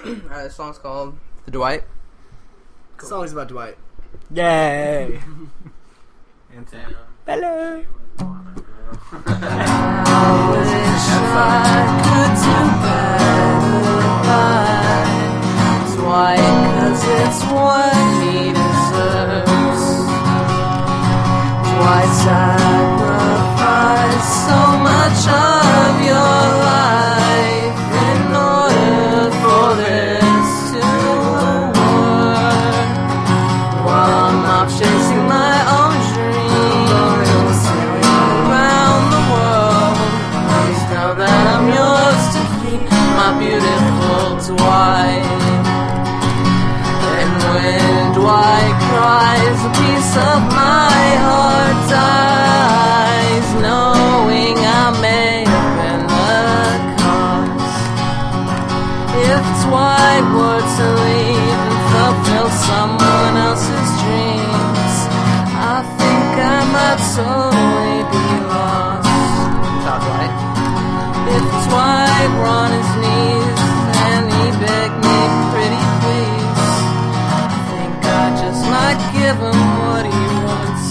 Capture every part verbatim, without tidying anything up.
Alright, this song's called The Dwight. Cool. Song's about Dwight. Yay! And Sam. Hello! I wish I could do better by Dwight, 'cause it's what he deserves. Dwight sacrificed so much of your life in order for this to work. While I'm off chasing my own dreams, sailing around the world, please know that I'm yours to keep, my beautiful Dwight. And when Dwight cries, a piece of my heart dies, knowing I may have been the cause. If Dwight were to leave and fulfill someone else's dreams, I think I might slowly be lost. Top Dwight. If Dwight were on his knees and he begged me pretty please, I think I just might give him what he wants.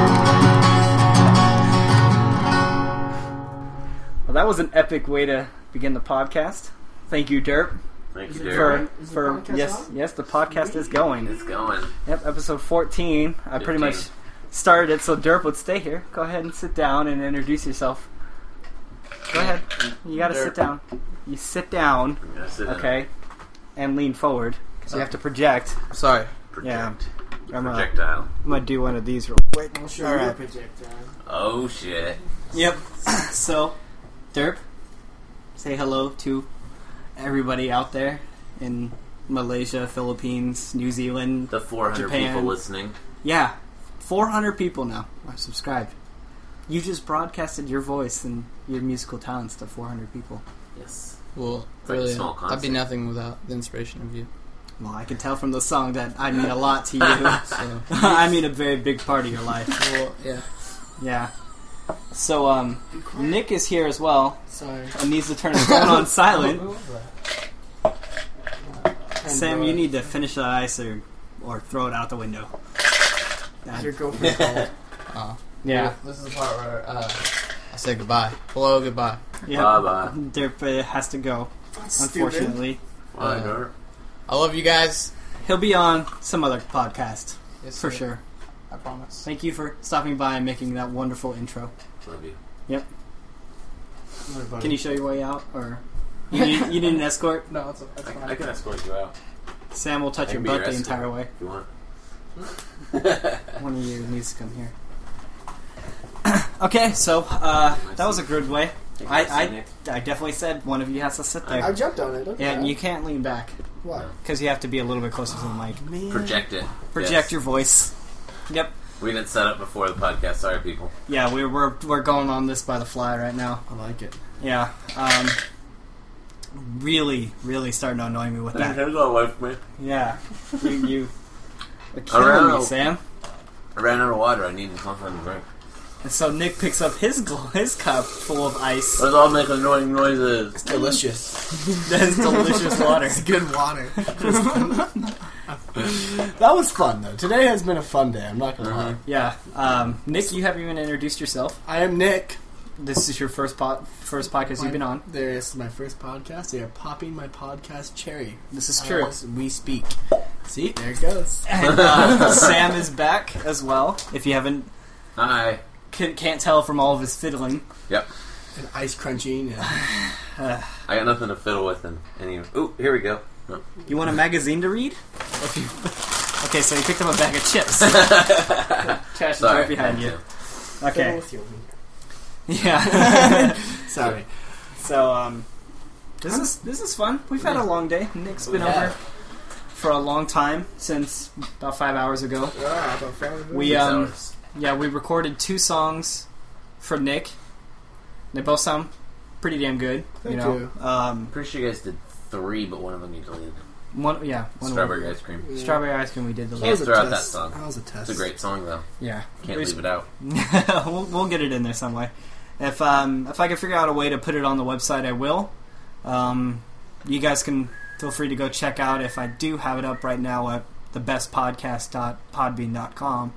Well, that was an epic way to begin the podcast. Thank you, Derp. Thank you, For, Derek. for yes, yes, the podcast is going. It's going. Yep, episode fourteen. I pretty much fifteen. started it so Derp would stay here. Go ahead and sit down and introduce yourself. Go ahead. You gotta Derp. sit down. You sit down, I'm gonna sit down. okay, and lean forward because you have to project. Sorry. Project. I'm, uh, Projectile. I'm gonna do one of these real quick. I'll show All you right. a projectile. Oh shit. Yep. So, Derp, say hello to everybody out there in Malaysia, Philippines, New Zealand. The four hundred Japan. people listening. Yeah, four hundred people now are subscribed. You just broadcasted your voice and your musical talents to four hundred people. Yes. Well, It's like a really, small that'd be concert. nothing without the inspiration of you. Well, I can tell from the song that I mean a lot to you. So, I mean a very big part of your life. well, yeah. Yeah. So, um, Nick is here as well Sorry. and needs to turn his phone on silent. And, Sam, uh, you need to finish that ice or, or throw it out the window. That- Your girlfriend called. Uh, yeah. This is the part where uh, I say goodbye. Hello, goodbye. Yeah. Bye-bye. Derp uh, has to go, unfortunately. Bye, Uh, Derek. I love you guys. He'll be on some other podcast, Yes, for sir. sure. I promise. Thank you for stopping by and making that wonderful intro. Love you. Can you show your way out, or you need, you need an escort? No, it's, it's I, fine. I can escort you out Sam will touch I your can be your butt the escort. entire way. if you want. One of you needs to come here. Okay, so uh, that was a good way. I, I, I definitely said one of you has to sit I there. jumped on it. Okay. Yeah, and you can't lean back What? because you have to be a little bit closer to the mic. Man. Project it. Project Yes. your voice. Yep. We didn't set up before the podcast. Sorry, people. Yeah, we're we're we're going on this by the fly right now. I like it. Yeah. Um. Really, really starting to annoy me with that. Here's my wife, man. Yeah. You you. Are I ran killing me, out. Sam. I ran out of water. I needed something to drink. And so Nick picks up his gl- his cup full of ice. Let's all make annoying noises. It's delicious. That is delicious water. It's good water. That was fun, though. Today has been a fun day. I'm not gonna lie. Yeah. Um, Nick, you haven't even introduced yourself. I am Nick. This is your first po- first podcast you've been on. This is my first podcast. They are popping my podcast cherry. This is true. As we speak. See, there it goes. And uh, Sam is back as well. If you haven't Hi. can, can't tell from all of his fiddling. Yep. And ice crunching. And Uh, I got nothing to fiddle with. And any. Ooh, here we go. No. you want a magazine to read? If you, okay, so you picked up a bag of chips. Trash is Sorry. right behind you. fiddle Okay. with you. Yeah. Sorry. So um, this is this is fun. We've had a long day. Nick's been We over have. for a long time since about five hours ago. Yeah, about five We Six um hours. yeah we recorded two songs for Nick. They both sound pretty damn good. Thank you know. you. Um, Pretty sure you guys did three, but one of them you deleted. one yeah one Strawberry ice cream. Yeah. Strawberry ice cream. We did the Can't That was last. a throw out that test. song. That was a test. It's a great song, though. Yeah. Can't There's- leave it out. we'll, we'll get it in there some way. If um if I can figure out a way to put it on the website, I will. Um, you guys can feel free to go check out if I do have it up right now at the best podcast dot podbean dot com.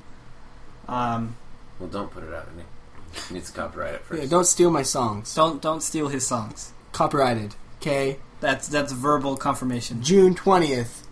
Um, Well, don't put it out. It needs to copyright it first. Yeah, don't steal my songs. don't don't steal his songs. Copyrighted. Okay. That's that's verbal confirmation. June twentieth,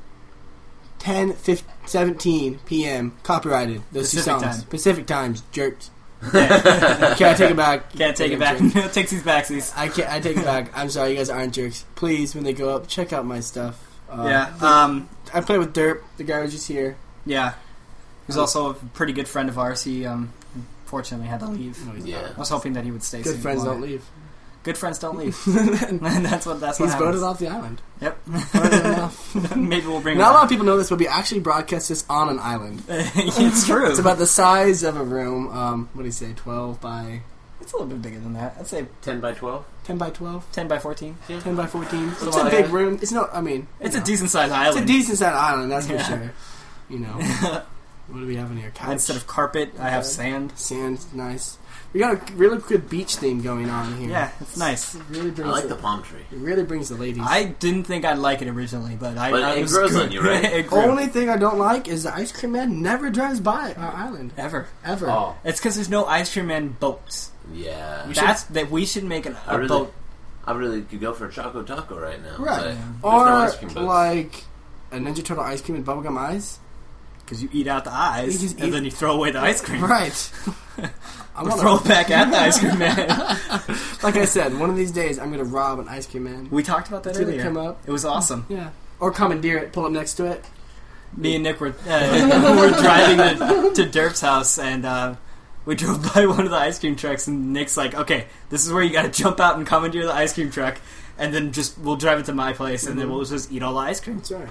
ten seventeen p.m. Copyrighted. Those two Pacific songs. time. Pacific Times. Jerks. Yeah. Can't take it back. Can't take it back. Jerks. No takesies backsies. I can't. I take it back. I'm sorry, you guys aren't jerks. Please, when they go up, check out my stuff. Uh, Yeah. Um. I play with Derp. The guy was just here. Yeah. He's also a pretty good friend of ours. He um, fortunately had to leave. No, he's Yeah. I was hoping that he would stay. Good so friends longer. don't leave. Good friends don't leave. And that's what that's what He's happens. voted off the island. Yep. Voted him off. Maybe we'll bring. Not a him lot of people know this, but we actually broadcast this on an island. back. It's true. It's about the size of a room. Um, what do you say? Twelve by It's a little bit bigger than that. I'd say ten by twelve? ten by twelve. ten by fourteen. Ten by fourteen. It's, It's a a big lot. room. It's no. I mean, It's you a know. decent sized It's island. a decent sized island. That's for Yeah. sure. You know. What do we have in here? Couch. Instead of carpet, I have Okay. sand. Sand. Nice. We got a really good beach theme going on here. Yeah, it's nice. It really I brings. like the, the palm tree. it really brings the ladies. I didn't think I'd like it originally, but I. But I it was grows good. on you, right? It grew. Only thing I don't like is the ice cream man never drives by our island ever. ever. Oh, It's because there's no ice cream man boats. yeah. We should- That's that we should make an, a I really, boat. I really could go for a Choco Taco right now. Right. but Yeah. there's no Or ice cream boats. like a Ninja Turtle ice cream and bubblegum eyes. Because you eat out the eyes, You just and eat- then you throw away the ice cream. Right. I Or want throw it back at the ice cream man. Like I said, one of these days I'm gonna rob an ice cream man. We talked about that It's gonna earlier. come up. It was awesome. Yeah. Or commandeer it, pull up next to it. Me and Nick were uh, were driving to, to Derp's house, and uh, we drove by one of the ice cream trucks, and Nick's like, "Okay, this is where you got to jump out and commandeer the ice cream truck, and then just we'll drive it to my place, and then we'll just eat all the ice cream." That's right.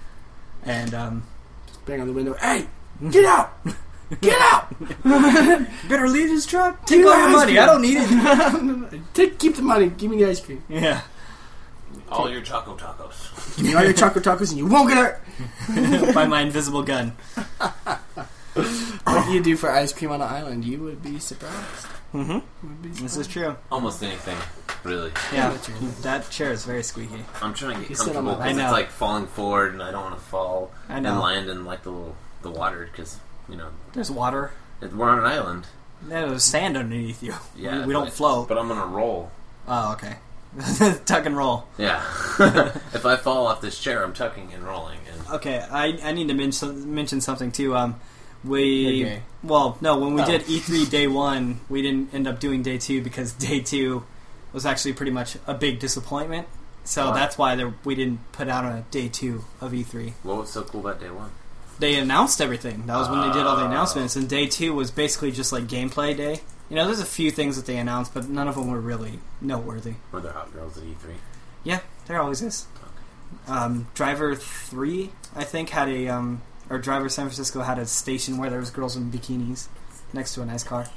And um, Bang on the window. Hey, get out! Get out! better leave this truck. Give Take me all the your ice money. cream. I don't need it. Take, keep the money. Give me the ice cream. Yeah, all your Choco Tacos. Give me all your chocolate tacos and you won't get hurt. by my invisible gun. What you do for ice cream on an island, you would be surprised. Mm-hmm. Would be This surprised. is true. Almost anything, really. Yeah, That's true. that chair is very squeaky. I'm trying to You get sit on comfortable my- I because know. it's like falling forward, and I don't want to fall I and know. land in like the little, the water because you know There's water. it, we're on an island. There's sand underneath you. Yeah, we, we don't but- float. But I'm gonna roll. Oh, okay. Tuck and roll. Yeah. If I fall off this chair, I'm tucking and rolling. And Okay, I, I need to mention mention something too. Um, we You're gay. well, no, when we Oh. did E three day one, we didn't end up doing day two because day two was actually pretty much a big disappointment. So Why? that's why there, we didn't put out a day two of E three. what was so cool about day one? They announced everything. That was when they did all the Oh. announcements, and day two was basically just like gameplay day. You know, there's a few things that they announced, but none of them were really noteworthy. Were there hot girls at E three? Yeah, there always is. Um, Driver three, I think, had a um, or Driver San Francisco had a station where there was girls in bikinis next to a nice car.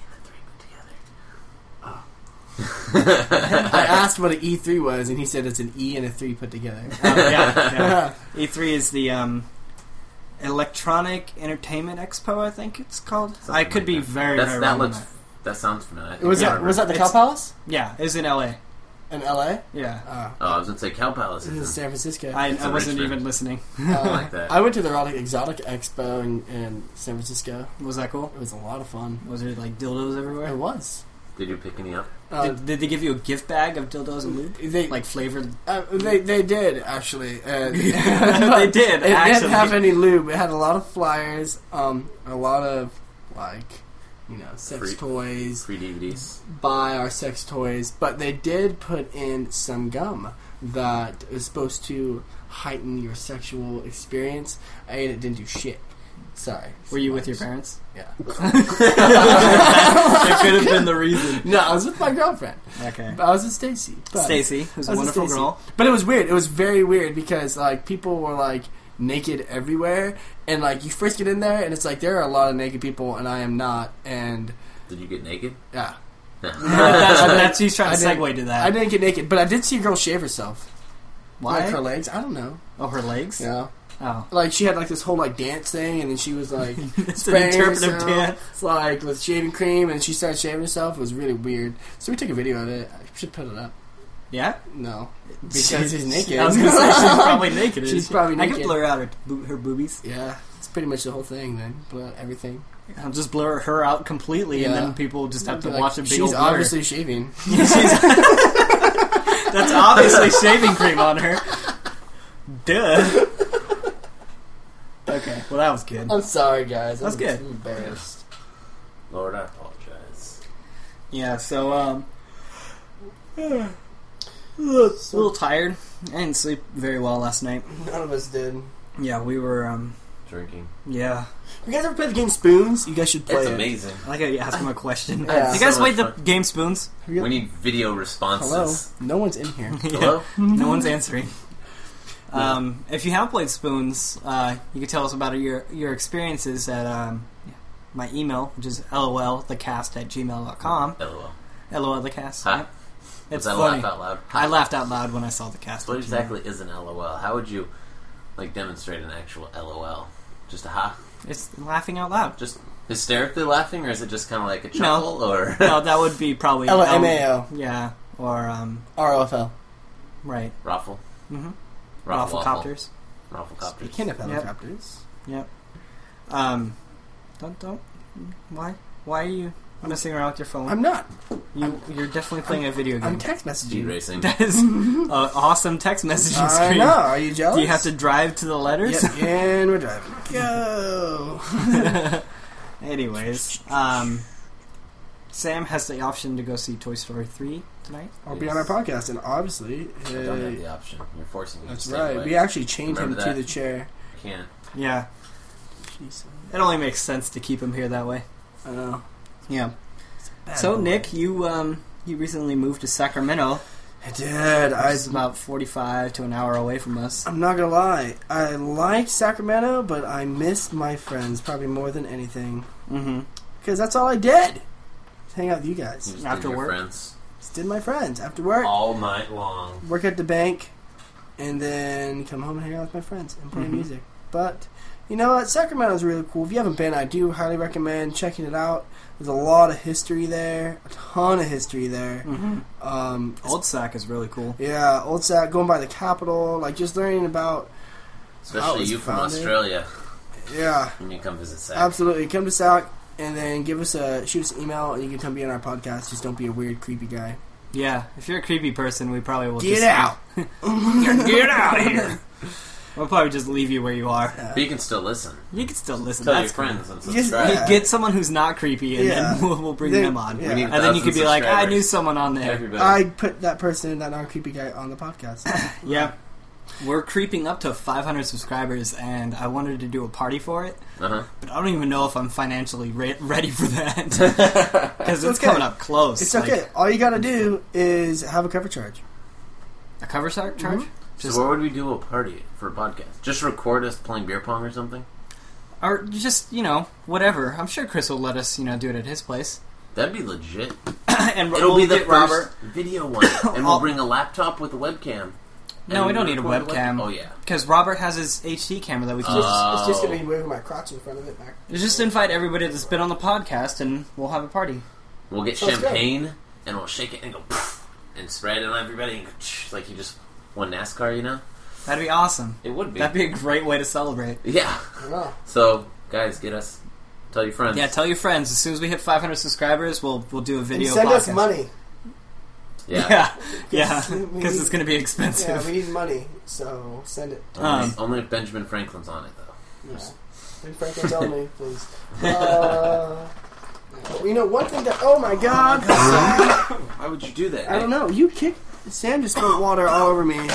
I asked what an E three was, and he said it's an E and a three put together. Um, yeah, yeah. E three is the um, Electronic Entertainment Expo, I think it's called. Something I could like be that. very, That's, very that wrong on looks. that. That sounds familiar. I think was I that remember. was that the It's- Cow Palace Yeah, it was in L A. in L A? Yeah, Uh, Oh, I was gonna say Cow Palace. this is Is in, San Francisco. I, It's I in wasn't Richmond. even listening. Uh, like that. I went to the Erotic Exotic Expo in, in San Francisco. Was that cool? It was a lot of fun. Was there like dildos It everywhere? was. Did you pick any up? Uh, Did, did they give you a gift bag of dildos and lube? they Like flavored? uh, they they did actually. Uh, They did, It actually. didn't have any lube. It had a lot of flyers, um, a lot of like, you know, sex Free- toys. Free D V Ds. Buy our sex toys, but they did put in some gum that is supposed to heighten your sexual experience. I ate it, didn't do shit. Sorry. Were you with your parents? Yeah. That could have been the reason. No, I was with my girlfriend. Okay. I was with Stacy. but- Stacy, who's I a was with wonderful Stacy. girl. But it was weird. It was very weird because like people were like naked everywhere, and like you first get in there, and it's like there are a lot of naked people, and I am not, and Did you get naked? yeah. that's, I didn't- that's he's trying to I didn't- segue to that. I didn't get naked, but I did see a girl shave herself. Why? Like her legs. I don't know. Oh, her legs? Yeah. Oh. Like she had like this whole like dance thing, and then she was like It's an spraying interpretive herself, dance. like with shaving cream, and she started shaving herself. It was really weird. So we took a video of it. I should put it up. Yeah? No. Because She's- he's naked. I was going to say she's probably naked. She's isn't she? probably I naked. can blur out her, bo- her boobies. Yeah, it's pretty much the whole thing then. But everything. I'll just blur her out completely, and Yeah. then people just have to Like, watch a big she's old blur. obviously shaving. Yeah, she's- That's obviously shaving cream on her. Duh. Okay, well that was good. I'm sorry, guys. That's I'm good. embarrassed. Lord, I apologize. Yeah, so um, a little tired. I didn't sleep very well last night. None of us did. Yeah, we were um, Drinking. yeah. You guys ever play the game Spoons? You guys should play It's it. amazing. I like how you ask him a question. Yeah. You guys So played much the game Spoons? Yeah. We need video Hello? responses. No one's in here. Hello? No one's answering. Um, if you have played Spoons, uh, you can tell us about your your experiences at um, my email, which is lolthecast at gmail dot com. LOL. lolthecast. Huh? Yep. Was It's that a funny. laugh out loud? I laughed out loud when I saw the cast. What at Gmail. exactly is an LOL? How would you, like, demonstrate an actual LOL? Just a ha? It's laughing out loud. Just hysterically laughing, or is it just kind of like a chuckle, or... No, that would be probably L M A O. Yeah, or um, R O F L. right. Raffle? Mm-hmm. Raffle Rafflecopters. Raffle copters. You can't have Yep. helicopters. Yep. Um, don't don't. Why? Why are you messing around with your phone? I'm not. you you're definitely playing a video game. I'm text Speed messaging. racing. That is an awesome text messaging I screen. know. Are you jealous? Do you have to drive to the letters? Yep, and we're driving. Go. Anyways, um, Sam has the option to go see Toy Story three tonight. I'll be on our podcast, and obviously, I don't have uh, the option. You're forcing me that's to stay right. away. We actually chained him Remember to that? the chair. I can't. Yeah, Jeez. it only makes sense to keep him here that way. I know. Yeah. Bad So boy. Nick, you um, you recently moved to Sacramento. I did. I. It's about forty-five to an hour away from us. I'm not gonna lie. I liked Sacramento, but I missed my friends probably more than anything Mm-hmm. because that's all I did. Hang out with you guys. You just After did your work? friends Just did my friends after work. all night long. Work at the bank, and then come home and hang out with my friends and play Mhm. music. But you know what? Sacramento's really cool. If you haven't been, I do highly recommend checking it out. There's a lot of history there, a ton of history there. Mm-hmm. Um, Old Sac is really cool. yeah, Old Sac, going by the Capitol, like just learning about. how it Especially was you from founded. Australia Yeah, when you come visit Sac. absolutely. Come to Sac and then give us a shoot us an email, and you can come be on our podcast. Just don't be a weird, creepy guy. Yeah, if you're a creepy person, we probably will Get just out! Get out of here! We'll probably just leave you where you are. Uh, But you can still listen. You can still listen. Tell your That's cool. friends and Just- subscribe. yeah. Get someone who's not creepy, and Yeah. then we'll, we'll bring They- them on. yeah. We need And then you could thousand be like, I subscribers. knew someone on there. Everybody. I put that person, that non-creepy guy, on the podcast. Yeah. We're creeping up to five hundred subscribers, and I wanted to do a party for it, Uh-huh. but I don't even know if I'm financially re- ready for that. Because it's okay. coming up close. It's Like, okay. All you gotta do is have a cover charge. A cover char- charge? So where would we do a party for a podcast? Just record us playing beer pong or something? Or just, you know, whatever. I'm sure Chris will let us, you know, do it at his place. That'd be legit. and It'll we'll be the get first Robert. video one. And I'll- we'll bring a laptop with a webcam. No, And we don't need a record the webcam. web- Oh, yeah. Because Robert has his H D camera that we can Uh, just... It's just gonna be waving my crotch in front of it. Back. Just invite everybody that's been on the podcast, and we'll have a party. We'll get Sounds champagne, and we'll shake it and go poof, and spread it on everybody, and go tsh, like you just won NASCAR, you know? That'd be awesome. It would be. That'd be a great way to celebrate. Yeah. I don't know. So, guys, get us. Tell your friends. Yeah, tell your friends. As soon as we hit five hundred subscribers, we'll we'll do a And video send podcast. us money. Yeah. Yeah, yeah, We because need- it's going to be Yeah, expensive. we need money, so send it. Only, Um, only if Benjamin Franklin's on it, though. Yeah. And Franklin, tell me, please. Uh, you know, one thing that. Oh my god! Why would you do that? I don't know. You kicked. Sam just spilled water all over me.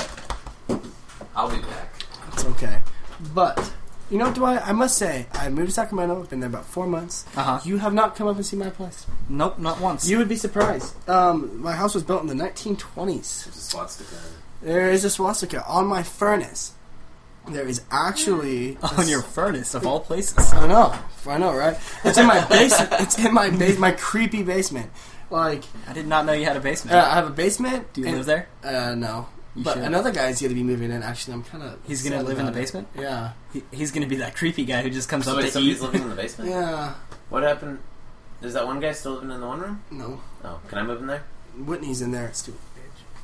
I'll be back. It's okay. But, you know, Dwight, I must say, I moved to Sacramento. I've been there about four months. Uh-huh. You have not come up and seen my place. Nope, not once. You would be surprised. Um, my house was built in the nineteen twenties. There's a swastika. There is a swastika on my furnace. There is actually a on your furnace, of all places. I know, I know, right? It's in my basement. It's in my base, my creepy basement. Like, I did not know you had a basement. uh, I have a basement. Do you and- live there? Uh, no. You but should. another guy's going to be moving in. Actually, I'm kind of. He's gonna live in the basement? Yeah. He, he's going to be that creepy guy who just comes So up wait, to somebody's eat. living in the basement? Yeah. What happened? Is that one guy still living in the one room? No. Oh, can I move in there? Whitney's in there. Stupid bitch.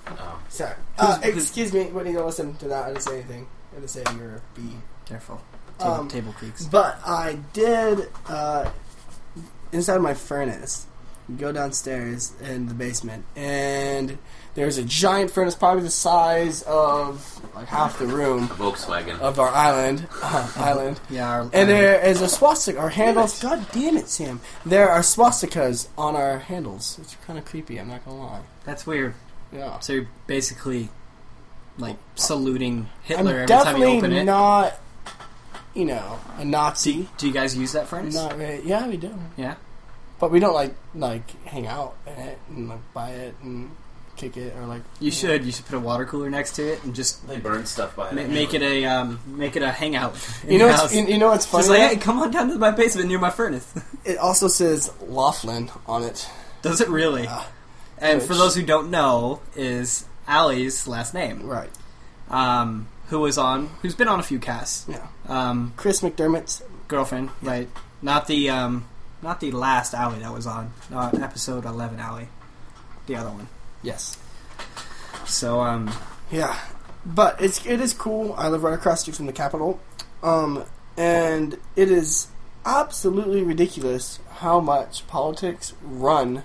Oh. Sorry. Uh, Who's- who's- excuse me. When you go listen to that, I didn't say anything. I didn't say your B. Careful. Table, Um, table creaks. But I did, uh, inside my furnace, go downstairs in the basement, and there's a giant furnace, probably the size of like half the room A Volkswagen. of our island. Uh, island. Yeah, our, And there is a swastika. Our handles. God damn it, Sam. There are swastikas on our handles. It's kind of creepy. I'm not gonna lie. that's weird. Yeah. So you're basically like saluting I'm Hitler every time you definitely open it. not, you know, a Nazi. Do you guys use that furnace? Not really. Yeah, we do. Yeah. But we don't like like hang out in it and like buy it and kick it or like. You should. You should put a water cooler next to it and just They burn stuff by ma- it. make it a um, make it a hangout. in You know your what's house. you, you know what's funny? Just like, though? hey, come on down to my basement near my furnace. It also says Laughlin on it. Does it really? Yeah. and which- for those who don't know, is Allie's last name. Right. Um, who was on? Who's been on a few casts? Yeah. Um, Chris McDermott's. girlfriend, right? Not the um, not the last Allie that was on. Uh, episode eleven Allie, the other one. Yes. So um, Yeah. But it's it is cool. I live right across the street from the Capitol, um, and it is absolutely ridiculous how much politics run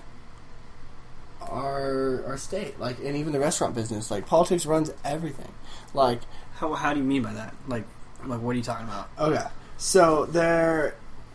our our state. Like, and even the restaurant business. Like, politics runs everything. Like, how how do you mean by that? Like, like what are you talking about? okay, so there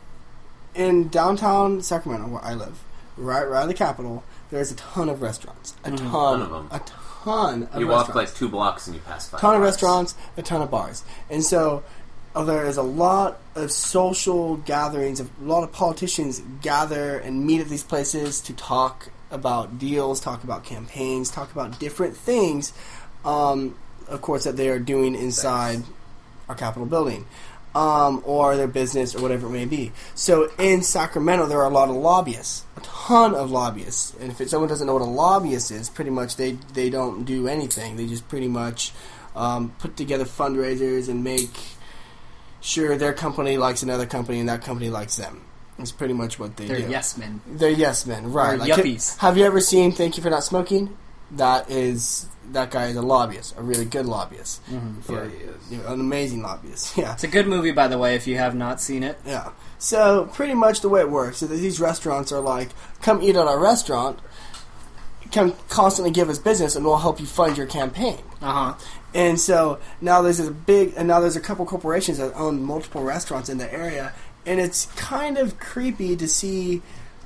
in downtown Sacramento, where I live, right around the Capitol, there's a ton of restaurants. A Mhm. ton, Ton of them. a ton of You walk restaurants. like two blocks and you pass five. ton of bars. restaurants, a ton of bars, and so uh, there is a lot of social gatherings. A lot of politicians gather and meet at these places to talk about deals, talk about campaigns, talk about different things. Um, of course, that they are doing inside our Capitol building, um, or their business, or whatever it may be. So in Sacramento, there are a lot of lobbyists, a ton of lobbyists. And if someone doesn't know what a lobbyist is, pretty much they they don't do anything. They just pretty much um, put together fundraisers and make sure their company likes another company and that company likes them. That's pretty much what they They're do. yes men. They're yes men, right? Or Like, yuppies. Have you ever seen Thank You for Not Smoking? That is that guy is a lobbyist, a really good lobbyist, Yeah, he is. you know, an amazing lobbyist. Yeah, It's a good movie, by the way, if you have not seen it. yeah. So pretty much the way it works is that these restaurants are like, come eat at our restaurant, come constantly give us business, and we'll help you fund your campaign. Uh huh. And so now there's a big, and now there's a couple corporations that own multiple restaurants in the area, and it's kind of creepy to see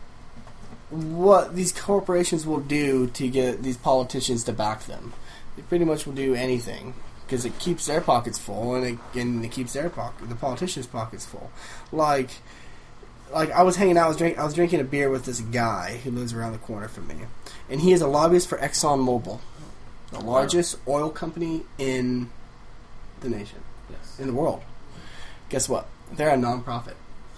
what these corporations will do to get these politicians to back them. They pretty much will do anything because it keeps their pockets full, and it, and it keeps their pocket, the politicians' pockets full. Like, like I was hanging out, I was drink, I was drinking a beer with this guy who lives around the corner from me, and he is a lobbyist for ExxonMobil, the largest oil company in the nation, Yes. in the world. Guess what? They're a non-profit.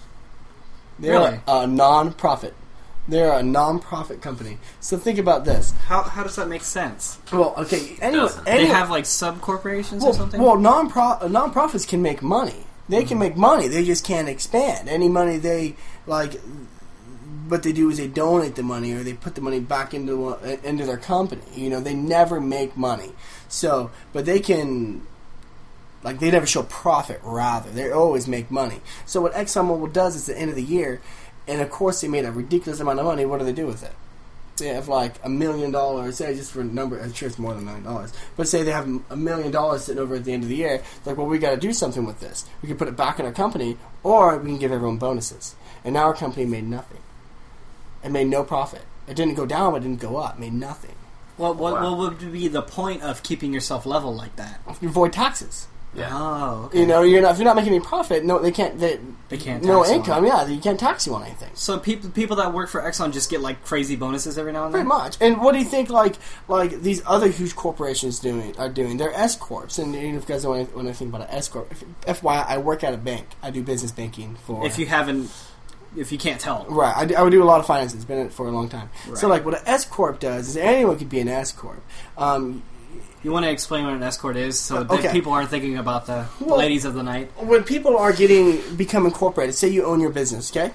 They're Really? a non-profit. They're a non-profit company. So think about this. How how does that make sense? Well, okay, anyway, doesn't. They anyway have like sub corporations well, or something. well, non-pro- non-profits can make money. They can make money. They just can't expand. Any money they like, what they do is they donate the money or they put the money back into uh, into their company. You know, they never make money. So, but they can, like, they never show profit. Rather, they always make money. So what ExxonMobil does is at the end of the year, and of course they made a ridiculous amount of money. What do they do with it? They have like a million dollars, say just for a number, I'm sure it's more than a million dollars, but say they have a million dollars sitting over at the end of the year, it's like, well, we got to do something with this. We can put it back in our company, or we can give everyone bonuses. And now our company made nothing. It made no profit. It didn't go down, but it didn't go up. It made nothing. What what, Wow. what would be the point of keeping yourself level like that? You avoid taxes. Yeah. Oh, okay. You know, you're not if you're not making any profit, no, they can't. They, They can't No tax you on income. Yeah, you can't tax you on anything. So people people that work for Exxon just get like crazy bonuses every now and Pretty then. much. And what do you think? Like, like these other huge corporations doing are doing? They're S corps. And you know, if you guys know anything, when I think about an S corp, F Y I, I work at a bank. I do business banking for. If you haven't, if you can't tell, right, I, do, I would do a lot of finance. It's been in it for a long time. So, Right. like, what an S corp does is anyone could be an S corp. Um, you want to explain what an escort is, so Uh, that okay. people aren't thinking about the Well- ladies of the night. when people are getting become incorporated, say you own your business, okay?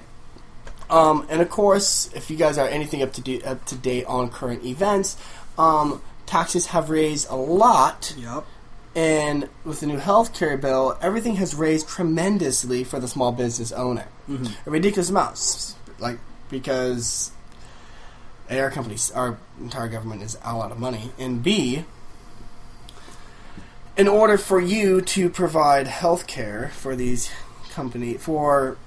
Um, and of course, if you guys are anything up to do, up to date on current events, um, taxes have raised a lot, Yep. and with the new health care bill, everything has raised tremendously for the small business owner. Mm-hmm. A ridiculous amount. S- Like, because A, our companies, our entire government is a lot of money, and B, in order for you to provide health care for these company, for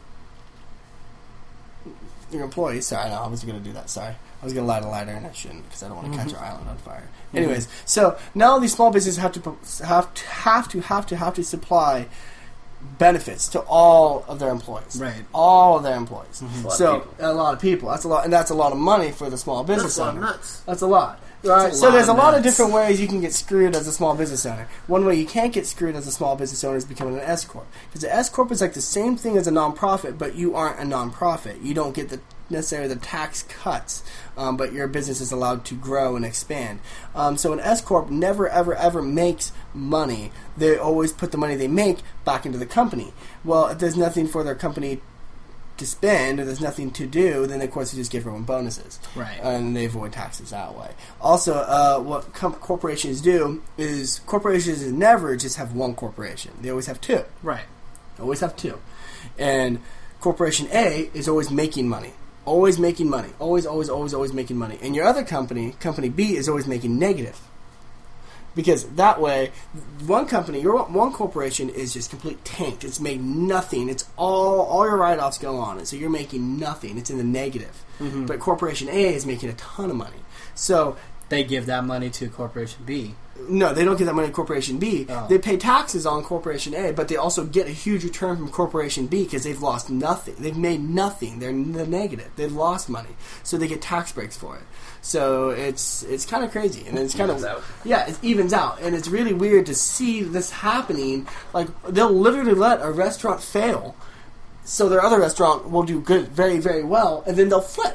your employees, sorry, no, I wasn't going to do that, sorry. I was going to light a lighter and I shouldn't because I don't want to catch our island on fire. Mm-hmm. Anyways, so now these small businesses have to pro- have to have to have to have to supply benefits to all of their employees. Right. All of their employees. A lot So of people. a lot of people. That's a lot, and that's a lot of money for the small business That's a lot of owner. nuts. That's a lot. Right? a So lot there's a of lot of nuts. different ways you can get screwed as a small business owner. One way you can't get screwed as a small business owner is becoming an S corp. Because the S corp is like the same thing as a nonprofit, but you aren't a nonprofit. You don't get the necessarily the tax cuts, um, but your business is allowed to grow and expand. Um, so an S corp never, ever, ever makes money. They always put the money they make back into the company. Well, if there's nothing for their company to spend, or there's nothing to do, then of course they just give everyone bonuses, Right. and they avoid taxes that way. Also, uh, what com- corporations do is corporations never just have one corporation; they always have two. Right. They always have two, and Corporation A is always making money, always making money, always, always, always, always making money, and your other company, Company B, is always making negative. Because that way, one company, your one corporation is just complete tanked. It's made nothing. It's all all your write-offs go on it, so you're making nothing. It's in the negative. Mm-hmm. But Corporation A is making a ton of money. So They give that money to Corporation B. no, they don't get that money to Corporation B. Oh. They pay taxes on Corporation A, but they also get a huge return from Corporation B because they've lost nothing. They've made nothing. They're in the negative. They've lost money, so they get tax breaks for it. So it's it's kind of crazy, and it's kind of Evens out. yeah, it evens out, and it's really weird to see this happening. Like they'll literally let a restaurant fail, so their other restaurant will do good, very very well, and then they'll flip.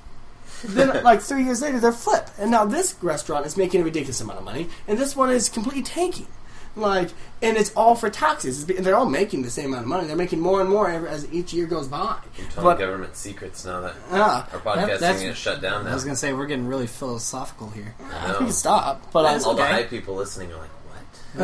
Then, like three years later, they're flip, and now this restaurant is making a ridiculous amount of money, and this one is completely tanking. Like, and it's all for taxes. It's, they're all making the same amount of money. They're making more and more as each year goes by. You're telling But government secrets now that ah, our podcasting that's- is shut down now. I was gonna say we're getting really philosophical here. I we know. can stop. But And I, all the okay. high people listening are like, what?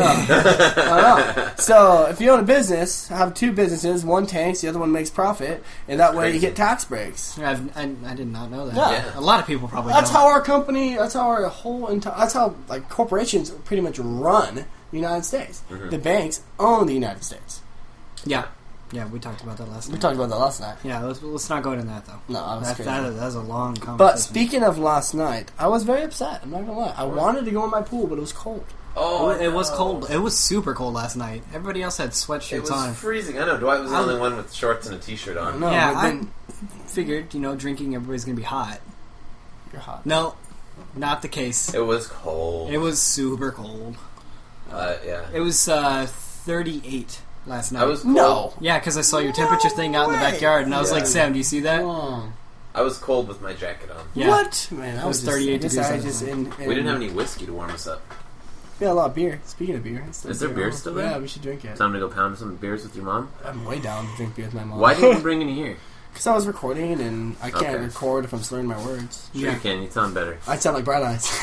I know. So if you own a business, have two businesses, one tanks, the other one makes profit, and that way you Crazy. get tax breaks. I've, I, I did not know that. Yeah. Yeah. A lot of people probably That's don't. how our company. That's how our whole entire. That's how like corporations pretty much run the United States. Mhm. The banks own the United States. Yeah. Yeah, we talked about that last We night. talked about that last night. Yeah, let's, let's not go into that, though. No, that was That, crazy. that, that's a long conversation. But speaking of last night, I was very upset. I'm not gonna lie. I wanted to go in my pool, but it was cold. Oh, it, was no. cold. It was super cold last night. Everybody else had It sweatshirts was on. freezing. I know. Dwight was the I- only one with shorts and a t-shirt on. No, yeah, but I then figured, you know, drinking, everybody's going to be hot. you're hot. No, not the case. It was cold. It was super cold. Uh, yeah. It was uh, thirty-eight last night. I was cold. No. Yeah, because I saw your temperature thing out in the way. backyard, and I was Yeah. like, Sam, do you see that? Wrong. I was cold with my jacket on. Yeah. What? Man, I It was was, just, thirty-eight I guess degrees I outside. just in, in, We didn't have any whiskey to warm us up. We had a lot of beer. Speaking of beer, Is there beer still there? Yeah, we should drink it. Time to go pound some beers with your mom. I'm way down to drink beer with my mom. Why didn't you bring any here? Because I was recording, and I can't Okay. record if I'm slurring my words. Sure Yeah. you can. You sound better. I sound like Bright Eyes.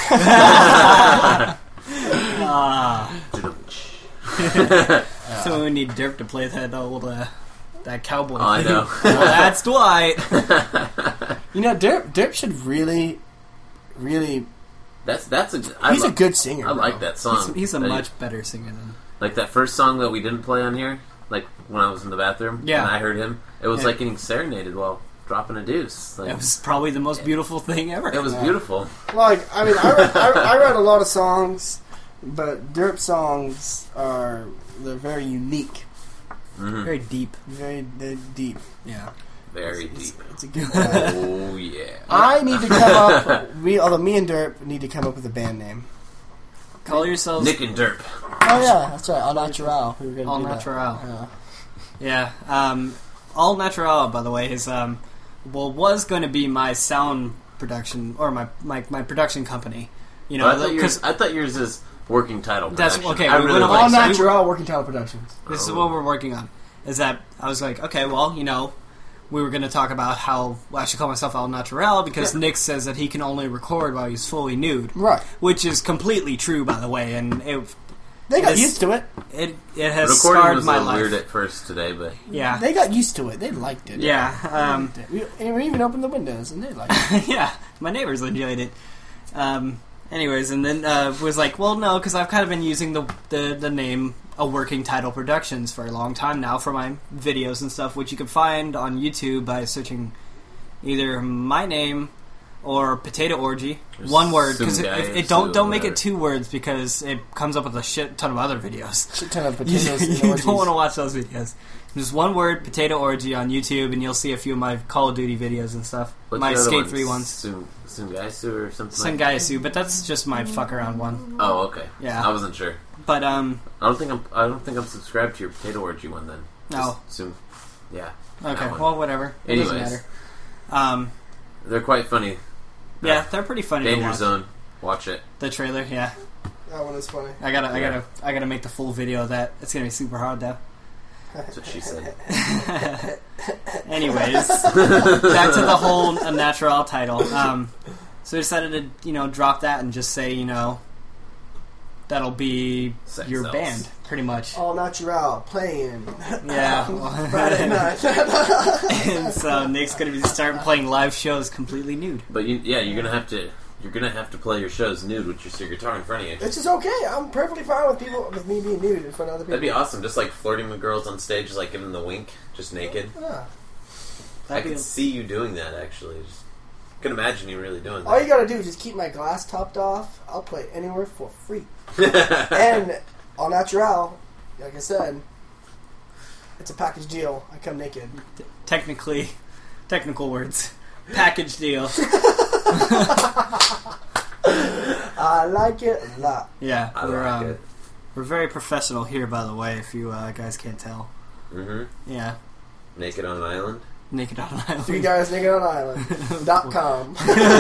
Ah. oh, So we need Dirk to play that old, uh, that cowboy I thing. know. Well, that's Dwight. You know, Derp, Derp should really, really. That's that's a. I He's a lo- good singer. I bro. like that song. He's, he's a That- much better singer than... like that first song that we didn't play on here. Like when I was in the bathroom. Yeah. And I heard him. It was Yeah. like getting serenaded while dropping a deuce. Like, That was probably the most beautiful thing ever. it was Yeah. beautiful. Like, I mean, I write, I, I write a lot of songs, but Derp songs are they're very unique, hmm Very deep. very they're deep. Yeah. Very It's, deep. it's a good. Oh yeah. I need to come up. We, although me and Derp need to come up with a band name. Call yourselves Nick and Derp. Oh yeah, that's right. All natural. We were gonna All do that. Natural. Yeah. Yeah, um, All Natural, by the way, is um, well was going to be my sound production or my, my, my production company. You know, I, thought yours, because I thought yours is working title. That's- production. okay, I we really went like All so we- natural working title productions. this is Oh. what we're working on. Is that I was like, okay, well, you know, we were going to talk about how well, I should call myself Al Natural because Yeah. Nick says that he can only record while he's fully nude. Right. Which is completely true, by the way, and it They got It is- used to it. it, it has Recording scarred was a my little life. weird at first today, but Yeah. They got used to it. They liked it. Yeah. Um, We, and we even opened the windows, and they liked it. yeah, my neighbors enjoyed it. Um, anyways, and then uh, was like, well, no, because I've kind of been using the, the the name A Working Title Productions for a long time now for my videos and stuff, which you can find on YouTube by searching either my name or Potato Orgy, Or one word. Because some if, guy if or it don't Sue, don't make it whatever. two words because it comes up with a shit ton of other videos. Shit ton of You, potatoes and you orgies. don't want to watch those videos. Just one word, Potato Orgy on YouTube, and you'll see a few of my Call of Duty videos and stuff. what's my the other Skate one? three ones. Sun- Sungaisu or something like Sungaisu, but that's just my fuck around one. Oh, okay. Yeah. I wasn't sure. But um, I don't think I'm. I don't think I'm subscribed to your Potato Orgy one then. no. Just Soon. Yeah. Okay, that one. well, whatever. It doesn't Anyways. matter. Um, They're quite funny. yeah, they're pretty funny to Danger watch. Zone. Watch it. The trailer, yeah. That one is funny. I gotta, I Yeah. gotta, I gotta make the full video of that. It's gonna be super hard though. That's what she said. Anyways, back to the whole Unnatural title. Um, so I decided to, you know, drop that and just say, you know, that'll be Sex your sells. band, pretty much. All natural playing. Yeah. Friday night. And so Nick's gonna be starting playing live shows completely nude. But you, yeah, you're gonna have to. You're gonna have to play your shows nude with your, your guitar in front of you. It's just okay. I'm perfectly fine with people with me being nude in front of other people. That'd be awesome. Just like flirting with girls on stage, just like giving them the wink, just naked. Yeah. I That'd can be- see you doing that. Actually, just can imagine you really doing All you that. gotta do is just keep my glass topped off. I'll play anywhere for free. And all natural, like I said, it's a package deal. I come naked. Technically, technical words. Package deal. I like it a lot. Yeah, I we're like um, it. we're very professional here, by the way. If you uh, guys can't tell. hmm Yeah, Naked on an island. Naked on an Island. Three guys naked on an island. Dot com.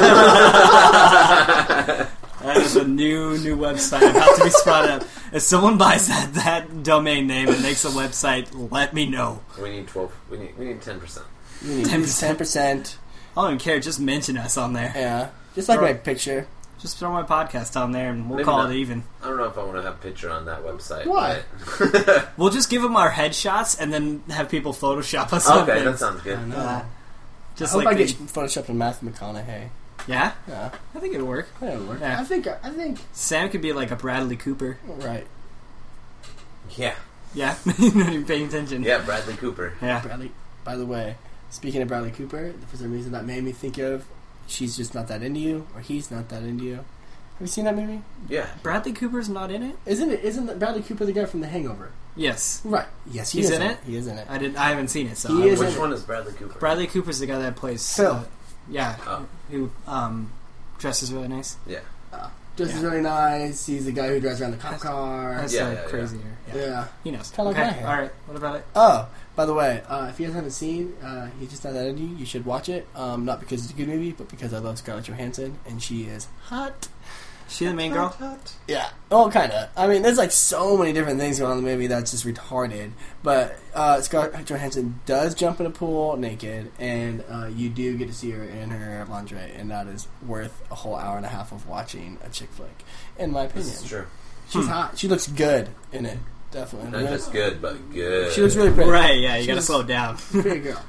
That is a new new website about to be sprouted up. If someone buys that that domain name and makes a website, let me know. We need twelve. We need. We need ten percent. You need ten ten percent. I don't even care. Just mention us on there. Yeah. Just like Right. my picture. Just throw my podcast on there, and we'll Maybe call not. it even. I don't know if I want to have a picture on that website. Why? but- We'll just give them our headshots and then have people Photoshop us. on okay, that things. sounds good. I know. Yeah. Just I hope like I the- get photoshopped in Matthew McConaughey. yeah, Yeah. I think it'll work. That'll work. Yeah. I think. I think. Sam could be like a Bradley Cooper. Right. Yeah. Yeah, you're not even paying attention. Yeah. Bradley Cooper. Yeah. Bradley. By the way, speaking of Bradley Cooper, for some reason that made me think of "She's Just Not That Into You" or "He's Not That Into You." Have you seen that movie? Yeah. Bradley Cooper's not in it. Isn't it? Isn't Bradley Cooper the guy from The Hangover? Yes, Right. Yes, he He's is in it? He is in it. I did. I haven't seen it. So He I is would- in Which it. one is Bradley Cooper? Bradley Cooper's the guy that plays Phil. uh, yeah, Oh. who um, dresses really nice. Yeah. Just is Yeah. really nice. He's the guy who drives around the cop car. That's Yeah, uh, yeah, yeah. crazier. Yeah. Yeah. he knows. Kinda like okay, my hair. all right. What about it? Oh, by the way, uh, if you guys haven't seen uh, He's Just Not That Into You, you should watch it. Um, not because it's a good movie, but because I love Scarlett Johansson, and she is hot. She the main girl. Yeah. Oh, kind of. I mean, there's like so many different things going on in the movie that's just retarded. But uh, Scarlett Johansson does jump in a pool naked, and uh, you do get to see her in her lingerie, and that is worth a whole hour and a half of watching a chick flick, in my opinion. This is true. She's Hmm. hot. She looks good in it. Definitely. Not just good, but good. She looks really pretty. Right. Yeah. You She gotta was- slow down. Pretty girl.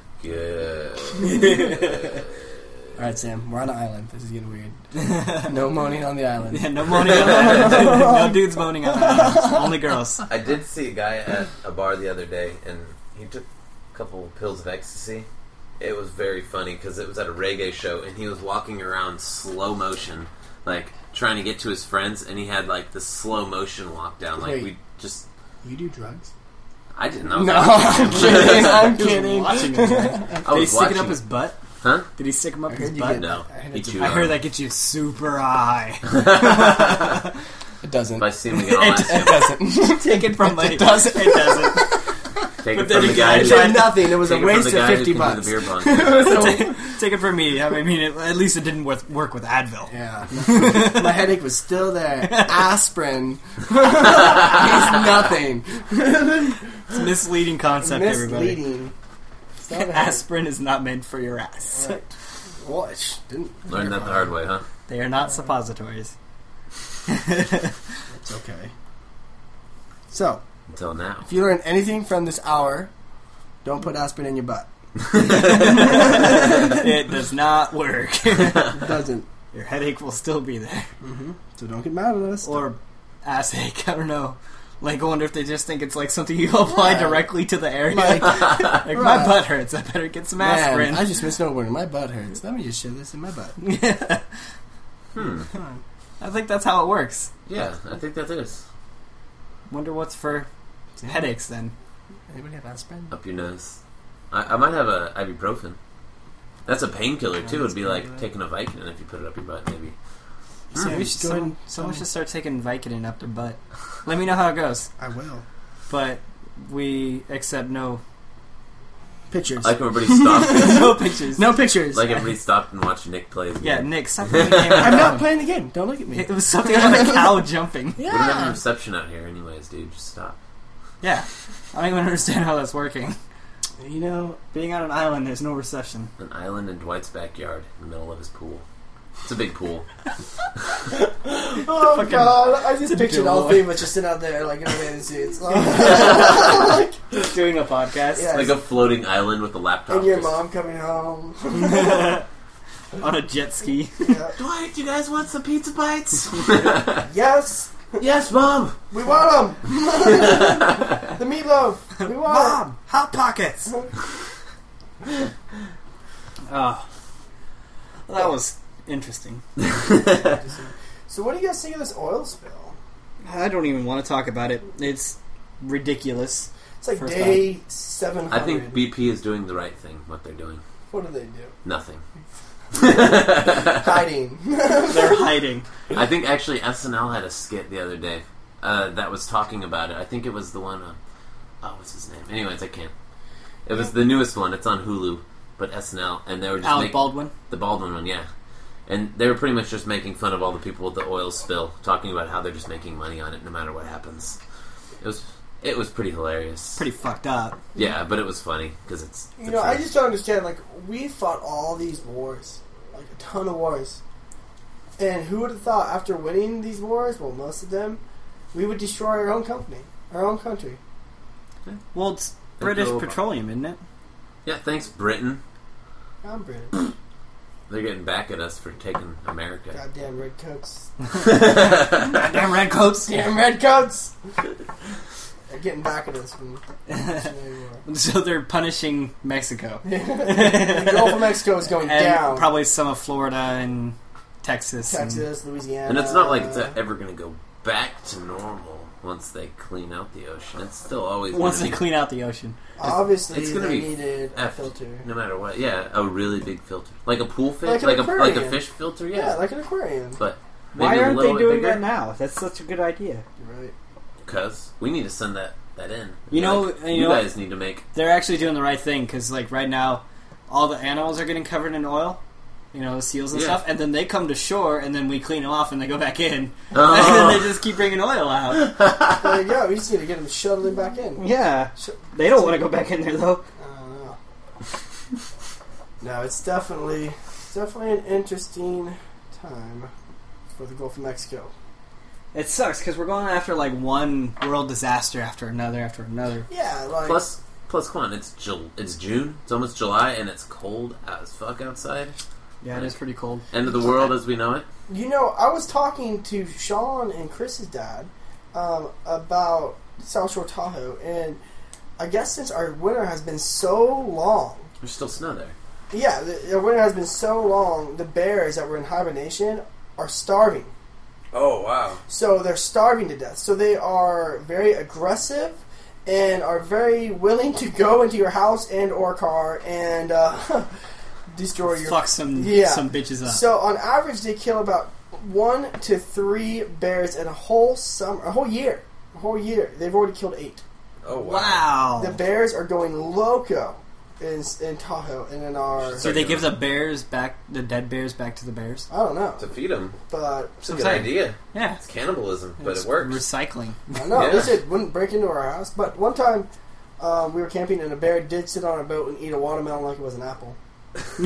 good. All right, Sam. We're on an island. This is getting weird. No moaning on the island. Yeah, no moaning. On that. No dudes moaning on that. Only girls. I did see a guy at a bar the other day, and he took a couple pills of ecstasy. It was very funny because it was at a reggae show, and he was walking around slow motion, like trying to get to his friends, and he had like the slow motion walk down. Like Wait. we just, You do drugs? I didn't know. No, I'm kidding. I'm He was kidding. watching him. I Did he was stick it up watching- his butt? Huh? Did he stick him up I his heard you butt? get- No, I heard he it's- chewed I on heard it. that gets you super high. It doesn't. If I see him again, I'll ask It him. doesn't. Take it from It me. doesn't. It doesn't. Take But it then from the again, guy. I It who- tried- did nothing. It was a take it from waste the of guy fifty who can do bucks. the beer bong. take, take it from me. I mean, it, at least it didn't work, work with Advil. Yeah. My headache was still there. Aspirin. He's nothing. It's a misleading concept, everybody. Misleading. Not a Aspirin is not meant for your ass. Right. Watch. Didn't Learned that the hard way, huh? They are not suppositories. It's okay. So, Until now. if you learn anything from this hour, don't put aspirin in your butt. It does not work. It doesn't. Your headache will still be there. Mm-hmm. So don't get mad at us. Or ass ache, I don't know. Like, I wonder if they just think it's like something you apply Right. directly to the area. Like- Like, my Right. butt hurts, I better get some aspirin. Man, I just missed no word. My butt hurts. Let me just shove this in my butt. Yeah. Hmm. I think that's how it works. Yeah, I think that is. Wonder what's for headaches then. Anybody have aspirin? Up your nose. I, I might have a ibuprofen. That's a painkiller too. It'd be like taking a Vicodin if you put it up your butt, maybe. So Yeah, we should go ahead someone, and- someone should start taking Vicodin up their butt. Let me know how it goes. I will. But we accept no Pictures. Like everybody stopped. no pictures. No pictures. like everybody stopped and watched Nick play. his Yeah, game. Nick, stop playing the game. I'm not playing the game. Don't look at me. It was something about a cow jumping. We don't have any Yeah. reception out here, anyways, dude. Just stop. Yeah. I don't even understand how that's working. You know, Being on an island, there's no reception. An island in Dwight's backyard, in the middle of his pool. It's a big pool. oh Fucking- god, I just it's a pictured all door. three of us just sitting out there like in our bathing suits. Just doing a podcast. Yeah. Like a floating island with a laptop. And your just- mom coming home. On a jet ski. Yeah. Dwight, you guys want some pizza bites? Yes, Yes, Mom. we want them. The meatloaf. We want Mom, Hot Pockets. them. Oh. Well, that was interesting. So what do you guys think of this oil spill? I don't even want to talk about it. It's ridiculous. It's like First day seven I hundred. think B P is doing the right thing, what they're doing. What do they do? Nothing. Hiding. They're hiding. I think actually S N L had a skit the other day uh, that was talking about it. I think it was the one. Uh, oh, what's his name? Anyways, I can't. It was the newest one. It's on Hulu, but S N L, and they were just Alec making Baldwin. the Baldwin one, yeah. And they were pretty much just making fun of all the people with the oil spill, talking about how they're just making money on it no matter what happens. It was it was pretty hilarious. Pretty fucked up. Yeah, but it was funny because it's. You the know, I truth. just don't understand. Like, we fought all these wars, like a ton of wars, and who would have thought after winning these wars, well, most of them, we would destroy our own company, our own country. Well, it's Thank British you. Petroleum, isn't it? Yeah, thanks Britain. I'm British. They're getting back at us for taking America. Goddamn red coats. Goddamn redcoats. Damn red coats. They're getting back at us from the Revolutionary War. So they're punishing Mexico. The Gulf of Mexico is going And down. probably some of Florida and Texas. and- Texas, Louisiana. And it's not like it's ever going to go back to normal once they clean out the ocean. It's still always once going they to be, clean out the ocean. Obviously, it's gonna they be needed a F- filter. no matter what. Yeah, a really big filter, like a pool fish, Like an like, a like a aquarium. fish filter. Yeah, Yeah, like an aquarium. but Why maybe a aren't they little bit doing bigger. that now? That's such a good idea. You're right. Because we need to send that that in. You know- Like, you you know- guys need to make. They're actually doing the right thing because, like, right now, all the animals are getting covered in oil. You know, the seals and Yeah. stuff, and then they come to shore, and then we clean them off, and they go back in, Oh. and then they just keep bringing oil out. There you go. We just need to get them shuttling back in. Yeah, Sh- they don't want to go back in there though. I don't know. No, it's definitely, it's definitely an interesting time for the Gulf of Mexico. It sucks because we're going after like one world disaster after another after another. Yeah, like Plus, plus, come on, it's Jul- it's June. It's almost July, and it's cold as fuck outside. Yeah, it is pretty cold. End of the world as we know it. you know, I was talking to Sean and Chris's dad um, about South Shore Tahoe, and I guess since our winter has been so long, There's still snow there. yeah, the, the winter has been so long, the bears that were in hibernation are starving. Oh wow! So they're starving to death. So they are very aggressive and are very willing to go into your house and or car and uh, destroy your. Fuck some Yeah. some bitches up. So on average, they kill about one to three bears in a whole summer, a whole year, a whole year. They've already killed eight. Oh wow. The bears are going loco in in Tahoe and in our. Do they give the bears back, the dead bears back to the bears? I don't know, To feed them, but it's a I'm good saying. idea. Yeah. It's cannibalism, but It's it works. Recycling. I don't know. Yeah. They said wouldn't break into our house, but one time um, we were camping and a bear did sit on our boat and eat a watermelon like it was an apple. I'm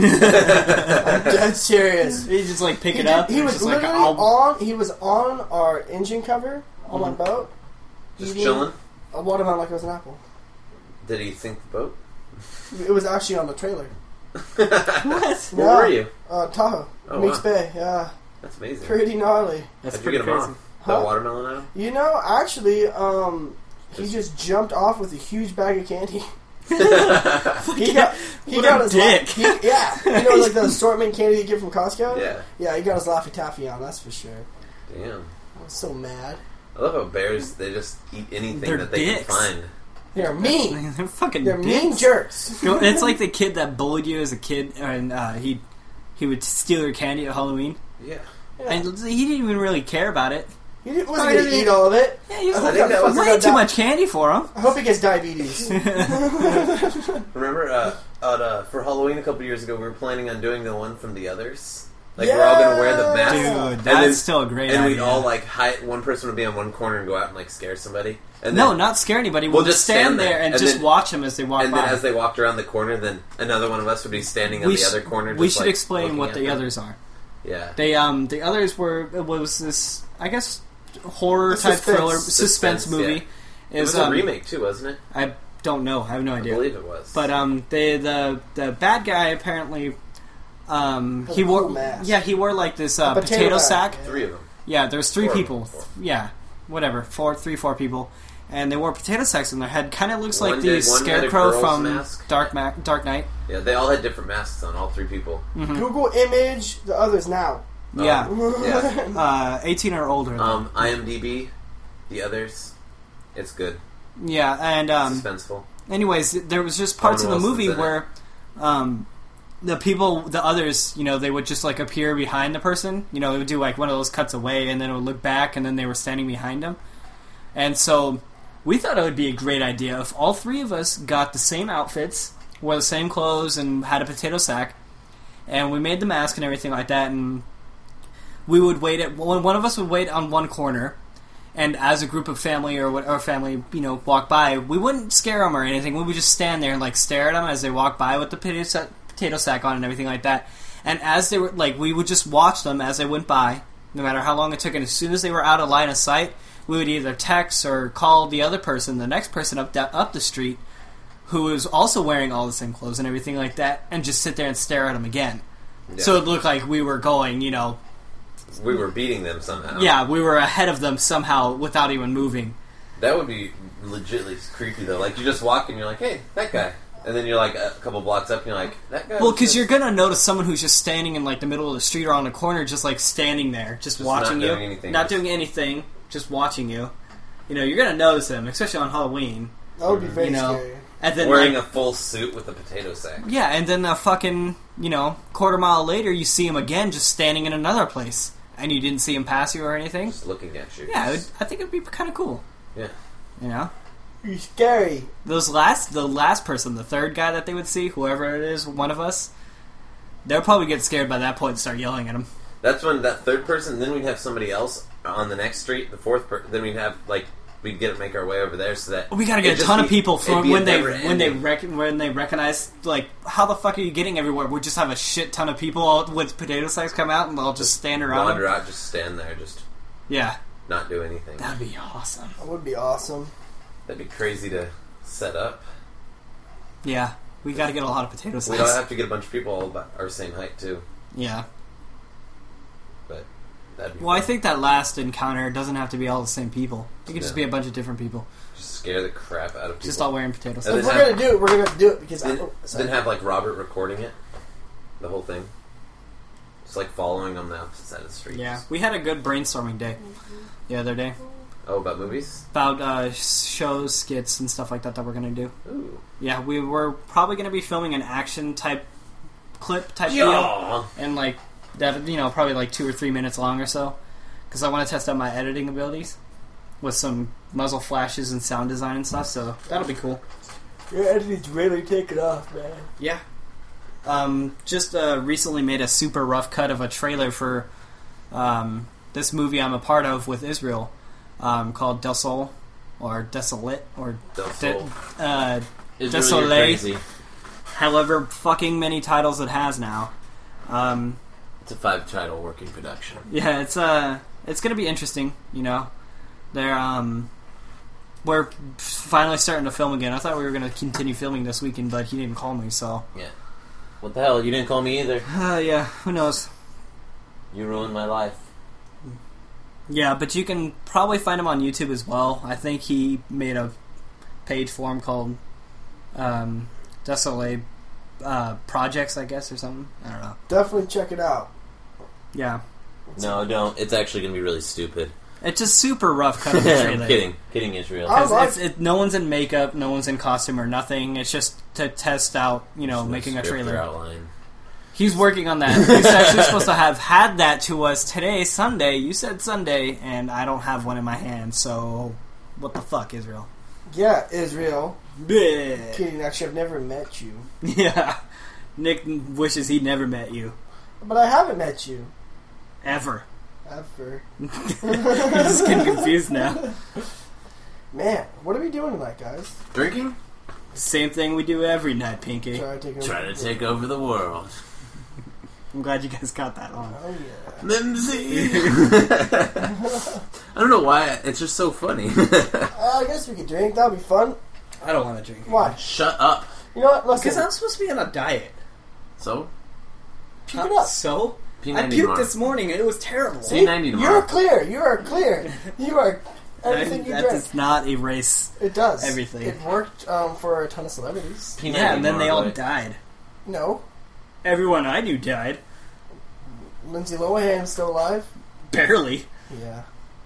dead serious. You just like pick He, it did, up. he and was just like, literally "I'll-" on. He was on our engine cover on my Mhm. boat. Just eating chilling. A watermelon like it was an apple. Did he sink the boat? It was actually on the trailer. What? Yeah. Where were you? Uh, Tahoe, Oh, Meeks wow. Bay. Yeah, That's amazing. pretty gnarly. That's How'd you pretty get him crazy. off? Huh? That watermelon out? You know, actually, um, he Just- just jumped off with a huge bag of candy. he Fucking- got he what got a his dick. La- he, yeah, you know, like the assortment candy you get from Costco. Yeah. yeah, he got his Laffy Taffy on. That's for sure. Damn. I was so mad. I love how bears, they just eat anything They're that they dicks. can find. They're mean. They're fucking They're dicks. mean jerks. You know, it's like the kid that bullied you as a kid, and uh, he he would steal your candy at Halloween, Yeah. Yeah. and he didn't even really care about it. He didn't, wasn't Oh, going to yeah, eat all of it. Yeah, he was I I think that was- way too much candy for him. I hope he gets diabetes. Remember, uh, at, uh, for Halloween a couple years ago, we were planning on doing the one from The Others. Like, we're all going to wear the mask. Dude, And that's then- still a great And idea. we'd all, like, hide, one person would be on one corner and go out and, like, scare somebody. And no, then, not scare anybody. We'll We'll just just stand, stand there, there and, and just then- watch them as they walk And by. then as they walked around the corner, then another one of us would be standing on we the sh- other corner. we just, should like, explain looking what at the them. others are. Yeah. They um the others were it was this I guess horror A type suspense. thriller suspense, Suspense, movie. It was um, a remake, too, wasn't it? I don't know. I have no I idea. believe it was. But um, they the the bad guy apparently, um, Has he a wore cool mask. yeah he wore like this uh, A potato potato, bag, sack. yeah. Three of them. Yeah, there's three Four. people. Four. Yeah, whatever, four, three, four people, and they wore potato sacks on their head. Kind of looks One like the did- one had a scarecrow girl's from mask. Dark Ma- Dark Knight. Yeah, they all had different masks on, all three people. Mhm. Google image the others now. Yeah, Yeah. uh, eighteen or older. though. Um, IMDb, The Others. It's good. yeah, and um, Suspenseful. anyways, there was just parts Owen of the Wilson's movie in it. where um, the people, the others, you know, they would just like appear behind the person. You know, it would do like one of those cuts away, and then it would look back, and then they were standing behind them. And so we thought it would be a great idea if all three of us got the same outfits, wore the same clothes, and had a potato sack, and we made the mask and everything like that, and we would wait at one one of us would wait on one corner. And as a group of family or what, or family, you know, walk by, we wouldn't scare them or anything. We would just stand there and like stare at them as they walk by with the potato sack, potato sack on and everything like that. And as they were like, we would just watch them as they went by, no matter how long it took. And as soon as they were out of line of sight, we would either text or call the other person, the next person up da- up the street, who was also wearing all the same clothes and everything like that, and just sit there and stare at them again. Yeah. So it looked like we were going, you know, we were beating them somehow. yeah, we were ahead of them somehow without even moving. That would be legitly creepy, though. Like, you just walk and you're like, hey, that guy. And then you're like a couple blocks up and you're like, that guy. Well, was because just- you're gonna notice someone who's just standing in like the middle of the street or on the corner, just like standing there, just, Just watching not you, doing anything. not doing anything, just watching you. You know, you're gonna notice them, especially on Halloween. That would be very You know, scary. And then, wearing like, a full suit with a potato sack. yeah, and then a fucking, you know, quarter mile later, you see him again, just standing in another place, and you didn't see him pass you or anything. Just looking at you. Yeah, it would, I think it'd be kind of cool. Yeah. You know, You're scary. those last, the last person, the third guy that they would see, whoever it is, one of us, they'll probably get scared by that point and start yelling at him. That's when that third person, then we'd have somebody else on the next street, the fourth person, then we'd have, like, we'd get make our way over there so that... We gotta get it'd a just ton be- of people it'd from be a when they never when they ending- rec- when they recognize, like, how the fuck are you getting everywhere? We just have a shit ton of people all with potato sacks come out and they'll just stand around. wander them. out, just stand there, just Yeah, not do anything. that'd be awesome. That would be awesome. That'd be crazy to set up. Yeah, we gotta get a lot of potato We sacks. don't have to get a bunch of people all about our same height, too. Yeah. But that'd be Well, I fun. think that last encounter doesn't have to be all the same people. It could just Yeah. be a bunch of different people, Just scare the crap out of people. just all wearing potato And sacks. If then we're have- gonna do it, we're gonna do it because I Then, oh, sorry. then have, like, Robert recording it. The whole thing. Just, like, following on the opposite side of the street. Yeah, we had a good brainstorming day the other day Oh, about movies? about uh, shows, skits, and stuff like that that we're gonna do. Ooh. Yeah, we were probably gonna be filming an action type clip type deal. Yeah. And like that, you know, probably like two or three minutes long or so, because I want to test out my editing abilities with some muzzle flashes and sound design and stuff. So that'll be cool. Your editing's really taken off, man. Yeah. Um, just uh, recently made a super rough cut of a trailer for um, this movie I'm a part of with Israel um, called Del Sol. or Desolate, or Del de- Sol. uh, It's Desolate. really crazy. however fucking many titles it has now. Um, It's a five-title working production. yeah, it's uh, it's gonna be interesting. You know, they're um, we're finally starting to film again. I thought we were gonna continue filming this weekend, but he didn't call me, so Yeah. What the hell? You didn't call me either. uh, yeah, who knows? You ruined my life. Yeah, but you can probably find him on YouTube as well. I think he made a page for him called um, Desolate uh, Projects, I guess, or something. I don't know. Definitely check it out. Yeah. No, don't. It's actually going to be really stupid. It's just super rough cut of the I'm trailer. kidding. Kidding, Israel. I Because like- it's, it, no one's in makeup, no one's in costume or nothing. It's just to test out, you know, Just making a script or trailer. outline. He's working on that. He's actually supposed to have had that to us today, Sunday. You said Sunday, and I don't have one in my hand, so what the fuck, Israel? Yeah, Israel. Bleh. Kidding, actually, I've never met you. Yeah. Nick wishes he'd never met you. But I haven't met you. Ever. Ever. He's just getting confused now. Man, what are we doing tonight, guys? Drinking? Same thing we do every night, Pinky. Try to take over. Try to take over the world. I'm glad you guys got that on. Oh, yeah. Mimsy! I don't know why. It's just so funny. Uh, I guess we could drink. That would be fun. I don't want to drink. Why? Shut up. You know what? Listen. Because I'm supposed to be on a diet. So? Puke it up. So? P I ninety puked tomorrow. this morning and it was terrible. P ninety tomorrow. You're clear. You are clear. You are everything that you that drink. does not erase. It does. everything. It worked um, for a ton of celebrities. P ninety Yeah, and then they tomorrow, all boy. died. No. Everyone I knew died. Lindsay Lohan's still alive. Barely. Yeah.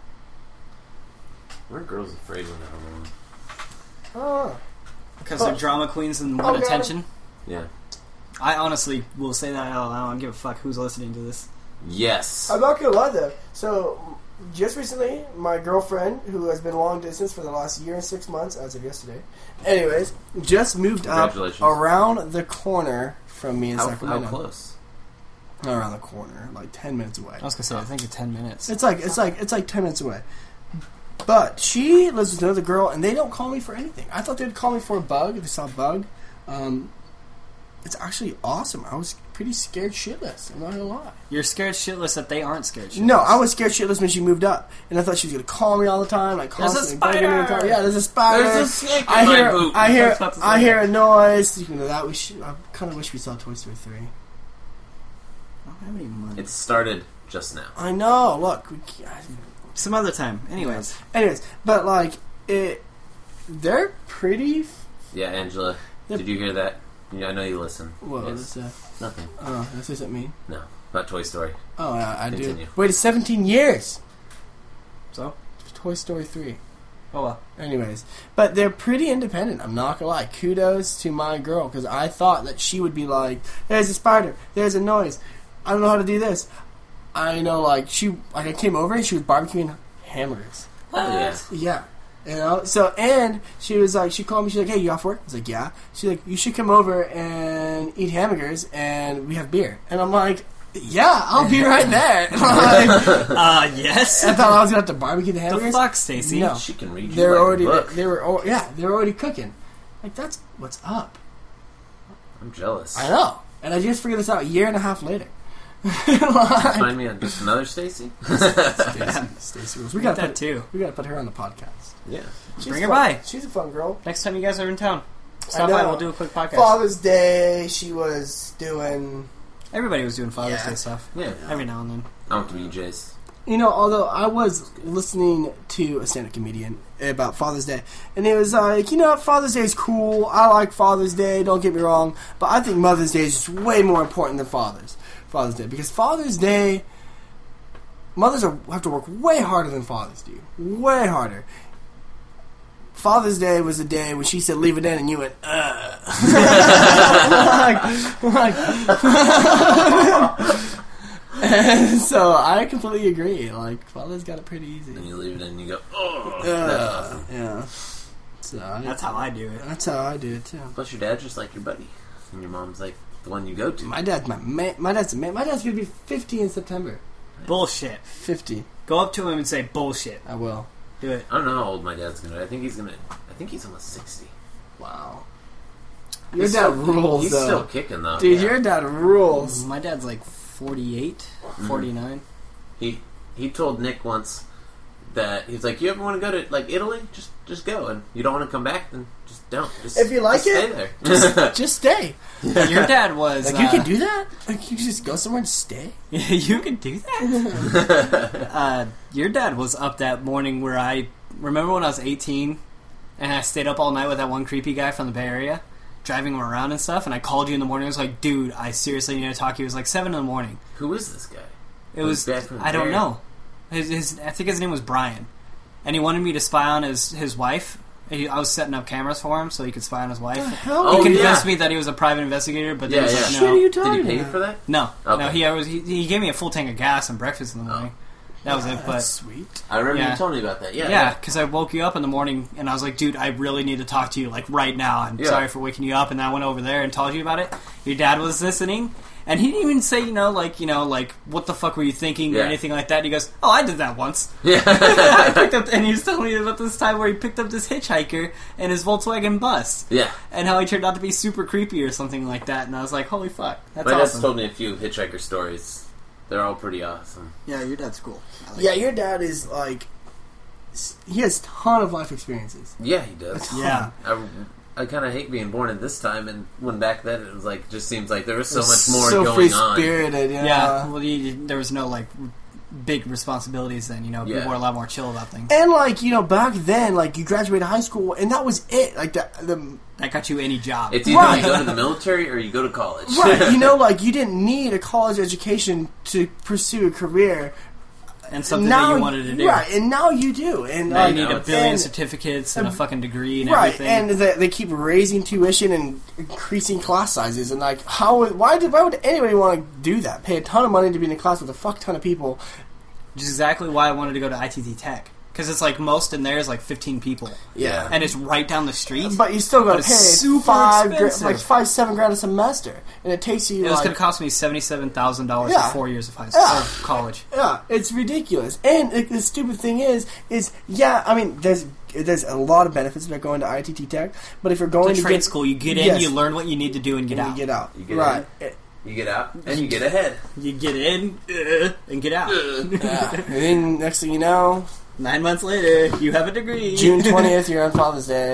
We're girls afraid when they're alone. Oh. Because Oh. they're drama queens and Oh, want God. attention. Yeah. I honestly will say that out loud. I don't give a fuck who's listening to this. Yes. I'm not gonna lie though. So, just recently, my girlfriend, who has been long distance for the last year and six months, as of yesterday, anyways, just moved up Congratulations. around the corner from me in How, how Sacramento. close? Not around the corner, like ten minutes away. I was gonna say, I think it's ten minutes. It's like it's like it's like ten minutes away. But she lives with another girl, and they don't call me for anything. I thought they'd call me for a bug if they saw a bug. Um, it's actually awesome. I was pretty scared shitless. I'm not gonna lie. You're scared shitless that they aren't scared shitless. No, I was scared shitless when she moved up, and I thought she was gonna call me all the time, like There's a constantly bugging me all the time. spider! Yeah, there's a spider. There's a snake in I my hear, boot. I I hear, was about to say I hear that. a noise. Speaking of that, we should. I kind of wish we saw Toy Story three. I don't have any money. It started just now. I know. Look, we can't, Some other time. Anyways. anyways, but like it, they're pretty. Yeah, Angela. Yep. Did you hear that? Yeah, I know you listen. What Yes. was that? Nothing. Oh, that's what that mean? No. About Toy Story. Oh, yeah, I do. Continue. Waited seventeen years. So? Toy Story three. Oh well. Anyways, but they're pretty independent. I'm not gonna lie. Kudos to my girl because I thought that she would be like, "There's a spider. There's a noise. I don't know how to do this." I know, like she, like I came over and she was barbecuing hamburgers. Oh, yeah. Yeah, you know. So and she was like, she called me. She's like, "Hey, you off work?" I was like, "Yeah." She's like, "You should come over and eat hamburgers and we have beer." And I'm like, "Yeah, I'll be right there." Like, Uh, yes. I thought I was gonna have to barbecue the The hamburgers. fuck, Stacy? No. She can read you They're like already, a book. they were, al- yeah, they were already cooking. Like that's what's up. I'm jealous. I know, and I just figured this out a year and a half later. Find me on just another Stacy. Stacy, Stacy Rose. We We got got that put, too. we got to put her on the podcast. Yeah. She's Bring her fun. by. She's a fun girl. Next time you guys are in town, stop I by. know. We'll do a quick podcast. Father's Day, she was doing. Everybody was doing Father's Yeah. Day stuff. Yeah. Every now and then. I went to B J's. You know, although I was listening to a stand-up comedian about Father's Day, and he was like, you know, Father's Day is cool. I like Father's Day. Don't get me wrong, but I think Mother's Day is just way more important than Father's Father's Day because Father's Day, mothers are, have to work way harder than fathers do, way harder. Father's Day was the day when she said leave it in, and you went, ugh. like, like and so I completely agree. Like, Father's got it pretty easy. And you leave it in and you go, oh. Uh, That's awesome. yeah. So I, That's how I do it. that's how I do it too. Plus your dad's just like your buddy. And your mom's like the one you go to. My dad's my man. My dad's a man. My dad's gonna be fifty in September. Bullshit. Fifty. Go up to him and say bullshit. I will. Do it. I don't know how old my dad's gonna. I think he's gonna. I think he's almost sixty. Wow. Your He's dad still, rules, He's though. still kicking though. Dude, Yeah. your dad rules. My dad's like forty-eight, Mm-hmm. forty-nine. He he told Nick once that he's like, you ever want to go to like Italy? Just just go, and you don't want to come back, then just don't. Just, If you like just it, stay there. Just, just stay. Your dad was. Like, uh, you can do that? Like, you just go somewhere and stay? You can do that? uh, your dad was up that morning where I... Remember when I was eighteen and I stayed up all night with that one creepy guy from the Bay Area? Driving him around and stuff, and I called you in the morning. I was like, dude, I seriously need to talk to you. It was like seven in the morning. Who is this guy? It was... Who's from the I don't Bay know. His, his, I think his name was Brian. And he wanted me to spy on his, his wife. He, I was setting up cameras for him so he could spy on his wife. hell? He Oh, convinced yeah. me that he was a private investigator, but Yeah, then he yeah. was like, What no. are you Did talking he pay you about? for that? No, Okay. no. He, I was, he he gave me a full tank of gas and breakfast in the morning. That was it. That's But sweet. I remember Yeah. you told me about that. Yeah, yeah, because I woke you up in the morning and I was like, dude, I really need to talk to you like right now. I'm Yeah. sorry for waking you up. And then I went over there and told you about it. Your dad was listening, and he didn't even say, you know, like you know, like what the fuck were you thinking or Yeah. anything like that. He goes, oh, I did that once. yeah. I picked up, and he was telling me about this time where he picked up this hitchhiker in his Volkswagen bus. yeah. And how he turned out to be super creepy or something like that. And I was like, holy fuck, that's My dad's awesome. told me a few hitchhiker stories. They're all pretty awesome. Yeah, your dad's cool. I like Yeah, your dad is, like... He has a ton of life experiences. Yeah, he does. Yeah. I, I kind of hate being born at this time, and when back then it was like just seems like there was so It's much more so going on. free-spirited, Yeah, yeah. well, you, there was no, like, big responsibilities then, you know. Yeah. People were a lot more chill about things. And, like, you know, back then, like, you graduated high school, and that was it. Like, the... the That got you any job. It's either Right. you go to the military or you go to college. right, you know, like, you didn't need a college education to pursue a career. and something now, that you wanted to do. Right, and now you do. And, Now like, you need a it's- billion and- certificates and a fucking degree and Right, everything. and they, they keep raising tuition and increasing class sizes, and like, how? Why did? Why would anybody want to do that? Pay a ton of money to be in a class with a fuck ton of people. Which is exactly why I wanted to go to I T T Tech. Because it's like most in there is like fifteen people. Yeah. And it's right down the street. But you still got But to pay it's super five, gra- expensive. like five, seven grand a semester, and it takes you It was like, going to cost me seventy-seven thousand dollars Yeah. for four years of high school, Yeah. or college. yeah, it's ridiculous. And like, the stupid thing is, is yeah, I mean, there's there's a lot of benefits about going to I T T Tech, but if you're going It's a to trade get school. You get in, Yes. you learn what you need to do, and get and out. you get out, You get right? It- You get out and you get ahead. You get in uh, and get out. yeah. And then next thing you know, Nine months later, you have a degree. June twentieth, you're on Father's Day.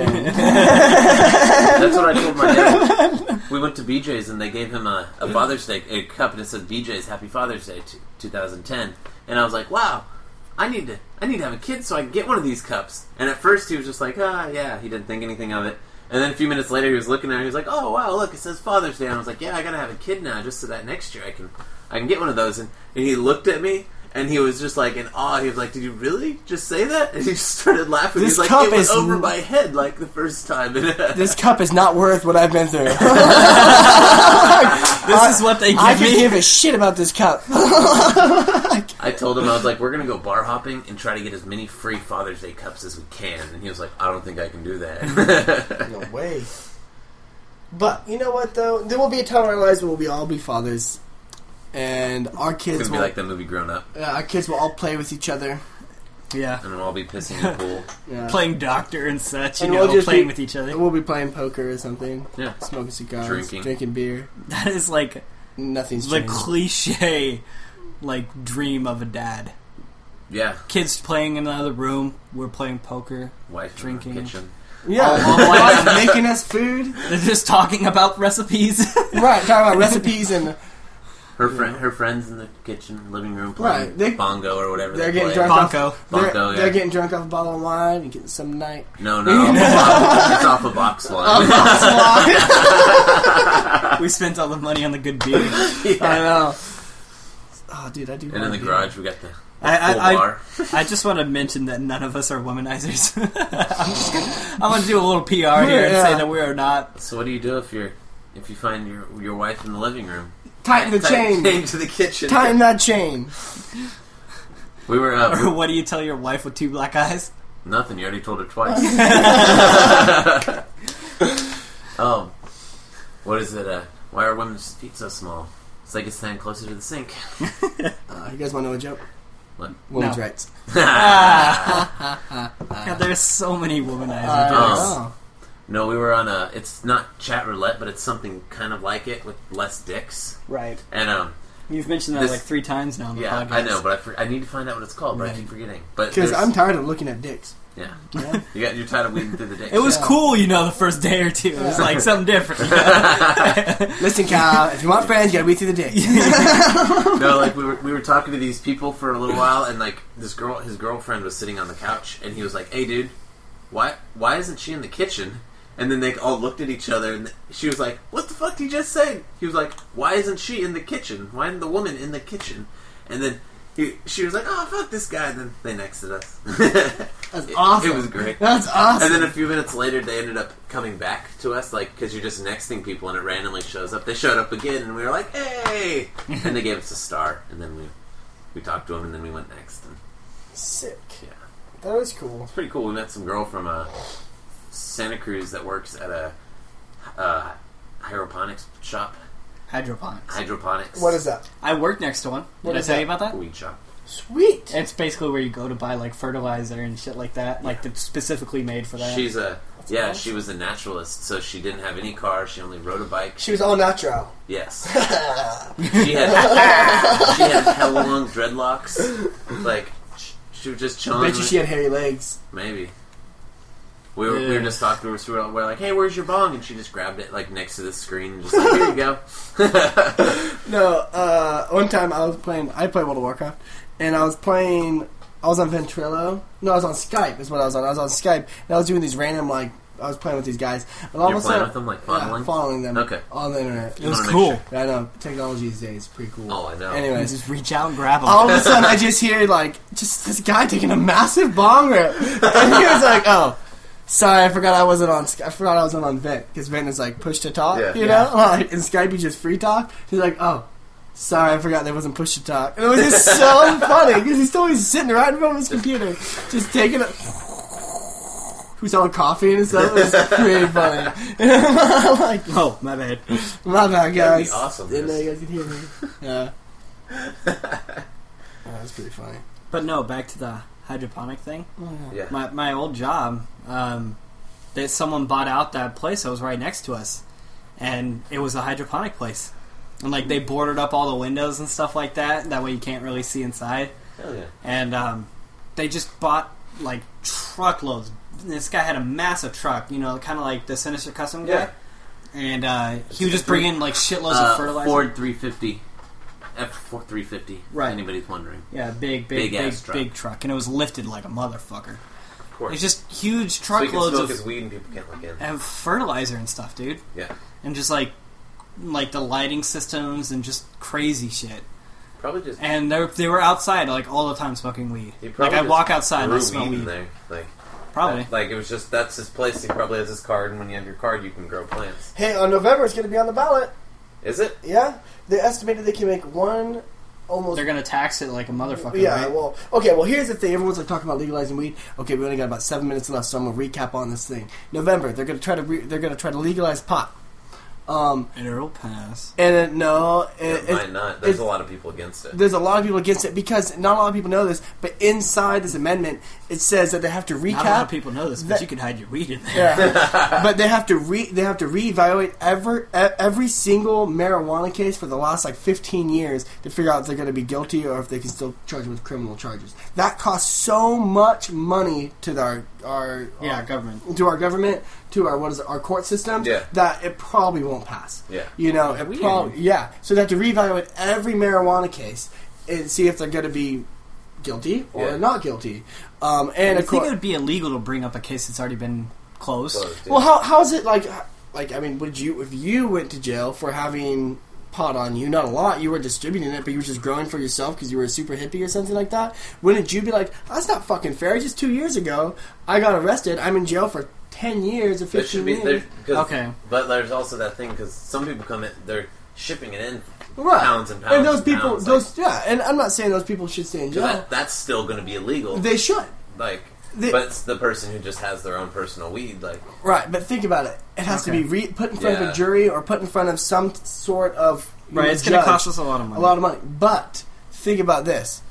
That's what I told my dad. We went to B J's and they gave him a, a Father's Day a cup and it said B J's Happy Father's Day t- twenty ten. And I was like, wow, I need to I need to have a kid so I can get one of these cups. And at first he was just like, ah, yeah, he didn't think anything of it. And then a few minutes later he was looking at it, he was like, oh wow, look, it says Father's Day. And I was like, yeah, I gotta have a kid now just so that next year I can I can get one of those. And, and he looked at me. And he was just like in awe. He was like, "Did you really just say that?" And he just started laughing. This He's like, cup "It was is over n- my head like the first time." This cup is not worth what I've been through. This is what they give I could me. give a shit about this cup. I told him, I was like, "We're gonna go bar hopping and try to get as many free Father's Day cups as we can." And he was like, "I don't think I can do that." No way. But you know what, though? There will be a time in our lives where we'll all be fathers, and our It's kids gonna be will. like the movie Grown Up, Yeah, our kids will all play with each other. Yeah. and we'll all be pissing in the pool. Yeah. Playing doctor and such, you And know, we'll just playing be- with each other. We'll be playing poker or something, Yeah, smoking cigars, Drinking. drinking beer. That is like Nothing's the changed. cliche, like, dream of a dad. yeah. Kids playing in another room, we're playing poker. Wife Drinking. in the kitchen. Yeah, all the wife making us food. They're just talking about recipes. Right, talking about recipes, and Her friend, her friends in the kitchen, living room, playing Right, they- bongo or whatever. they're they getting play. drunk. Bonko. they're, Bonko, yeah. they're getting drunk off a bottle of wine and getting some night. No, no, off a bottle. It's off a box wine. We spent all the money on the good beer. I know. Oh, dude, I do. And in love the beer. garage, we got the, the I- I- full I- bar. I just want to mention that none of us are womanizers. I'm just gonna, I'm going to do a little P R here and Yeah. say that we are not. So what do you do if you're if you find your your wife in the living room? Tighten the chain. Chain to the kitchen. Tighten that chain. We were uh, Or what do you tell your wife with two black eyes? nothing. You already told her twice. um, what is it? Uh, why are women's feet so small? It's like it's standing closer to the sink. Uh, you guys want to know a joke? What? Women's No. rights. God, there's so many womanizer Uh, jokes. oh. No, we were on a. It's not chat roulette, but it's something kind of like it with less dicks. Right. And um, You've mentioned that This- like three times now on the yeah, podcast. I know, but I, for, I need to find out what it's called. But I Right. keep forgetting. But Because there's- I'm tired of looking at dicks. yeah, Yeah. you got you're tired of weeding through the dicks. It was Yeah. cool, you know, the first day or two. It was like something different. Listen, Kyle, if you want friends, you gotta weed through the dick. No, like we were we were talking to these people for a little while, and like this girl, his girlfriend was sitting on the couch, and he was like, "Hey, dude, why why isn't she in the kitchen?" And then they all looked at each other, and she was like, "What the fuck did you just say?" He was like, "Why isn't she in the kitchen? Why isn't the woman in the kitchen?" And then he, she was like, "Oh, fuck this guy." And then they nexted us. That's It- awesome. It was great. That's awesome. And then a few minutes later, they ended up coming back to us, like, because you're just nexting people and it randomly shows up. They showed up again, and we were like, "Hey!" And they gave us a star, and then we we talked to them, and then we went next. And Sick. yeah, That was cool. it's pretty cool. We met some girl from uh, Santa Cruz that works at a uh, hydroponics shop. Hydroponics. Hydroponics. What is that? I worked next to one. What Did I is tell that? you about that? Weed shop. Sweet. It's basically where you go to buy like fertilizer and shit like that, like that's specifically made for that. She's a yeah. awesome. She was a naturalist, so she didn't have any car. She only rode a bike. She was all natural. Yes. She had she had hella long dreadlocks. Like sh- she was just chilling. Bet you with- she had hairy legs. Maybe. We were, we were Yeah. just talking to her. So we were we're like, "Hey, where's your bong?" And she just grabbed it like next to the screen and just like, "Here you go." No, uh, one time I was playing, I play World of Warcraft, and I was playing, I was on Ventrilo. No, I was on Skype is what I was on. I was on Skype, and I was doing these random, like, I was playing with these guys. And all You're of a playing sudden, with them, like yeah, fondling? following them Okay. on the internet. It was wanna make cool. sure. Yeah, I know, technology these days is pretty cool. Oh, I know. You Anyways, just reach out and grab them. all of a sudden I just hear, like, just this guy taking a massive bong rip. And he was like, oh, sorry, I forgot I wasn't on, I forgot I wasn't on Vent, because Vent is, like, push to talk, Yeah. you Yeah. know? Like, in Skype you just free talk. He's like, oh, sorry, I forgot there wasn't push to talk. And it was just so funny, because he's always sitting right in front of his computer, just taking a... Who's selling coffee and stuff? It was pretty funny. Like, Oh, my bad. my bad, That'd guys. be awesome. Didn't know Just- you guys could hear me. Yeah. Oh, that's pretty funny. But no, back to the hydroponic thing. Yeah. My my old job, um, that someone bought out that place that was right next to us, and it was a hydroponic place, and like they boarded up all the windows and stuff like that. That way you can't really see inside. Hell yeah. And um, they just bought like truckloads. This guy had a massive truck, you know, kind of like the Sinister Custom guy. Yeah. And uh, he would just bring in like shitloads Uh, of fertilizer. Ford three fifty. F three fifty. Right. If anybody's wondering. Yeah, big, big, Big big, ass big, truck. truck, and it was lifted like a motherfucker. Of course. It's just huge so you can truckloads smoke of, his weed and people can't look in. of fertilizer and stuff, dude. Yeah. And just like, like the lighting systems and just crazy shit. Probably just. And they they were outside like all the time smoking weed. he Like probably I just walk outside and I grew smell weed in weed. there. Like, Probably. that- like it was just that's his place. He probably has his card, and when you have your card, you can grow plants. Hey, on November it's going to be on the ballot. Is it? Yeah, they estimated they can make one almost. They're gonna tax it like a motherfucker. yeah, right? well, okay, well, here's the thing. Everyone's like talking about legalizing weed. Okay, we only got about seven minutes left, so I'm gonna recap on this thing. November, they're gonna try to re- they're gonna try to legalize pot. Um, and it'll pass. and it, no, it, It, it- might not. There's it's- a lot of people against it. there's a lot of people against it because not a lot of people know this. But inside this amendment, it says that they have to recap. Not a lot of people know this, but that- you can hide your weed in there. Yeah, but they have to re they have to reevaluate every e- every single marijuana case for the last like fifteen years to figure out if they're going to be guilty or if they can still charge them with criminal charges. That costs so much money to our our Yeah, our- government. to our government, to our what is it, our court system, Yeah. that it probably won't pass. Yeah. You know, it Weird. probably yeah. So they have to reevaluate every marijuana case and see if they're going to be guilty or Yeah. not guilty. Um, and I of think course, it would be illegal to bring up a case that's already been closed. Closed, yeah. well, how how is it like? Like, I mean, would you if you went to jail for having pot on you? Not a lot. You were distributing it, but you were just growing for yourself because you were a super hippie or something like that. Wouldn't you be like, that's not fucking fair? Just two years ago, I got arrested. I'm in jail for ten years or There fifteen should be. years. There, 'cause- Okay. But there's also that thing because some people come in, they're shipping it in Right. pounds and pounds. And those and people, pounds, those yeah. And I'm not saying those people should stay in like, jail. that, that's still going to be illegal. They should. like, They- but it's the person who just has their own personal weed. Like, Right, but think about it. It has Okay. to be re- put in front of Yeah. a jury or put in front of some sort of you Right, know, it's going to judge. cost us a lot of money. A lot of money. But think about this.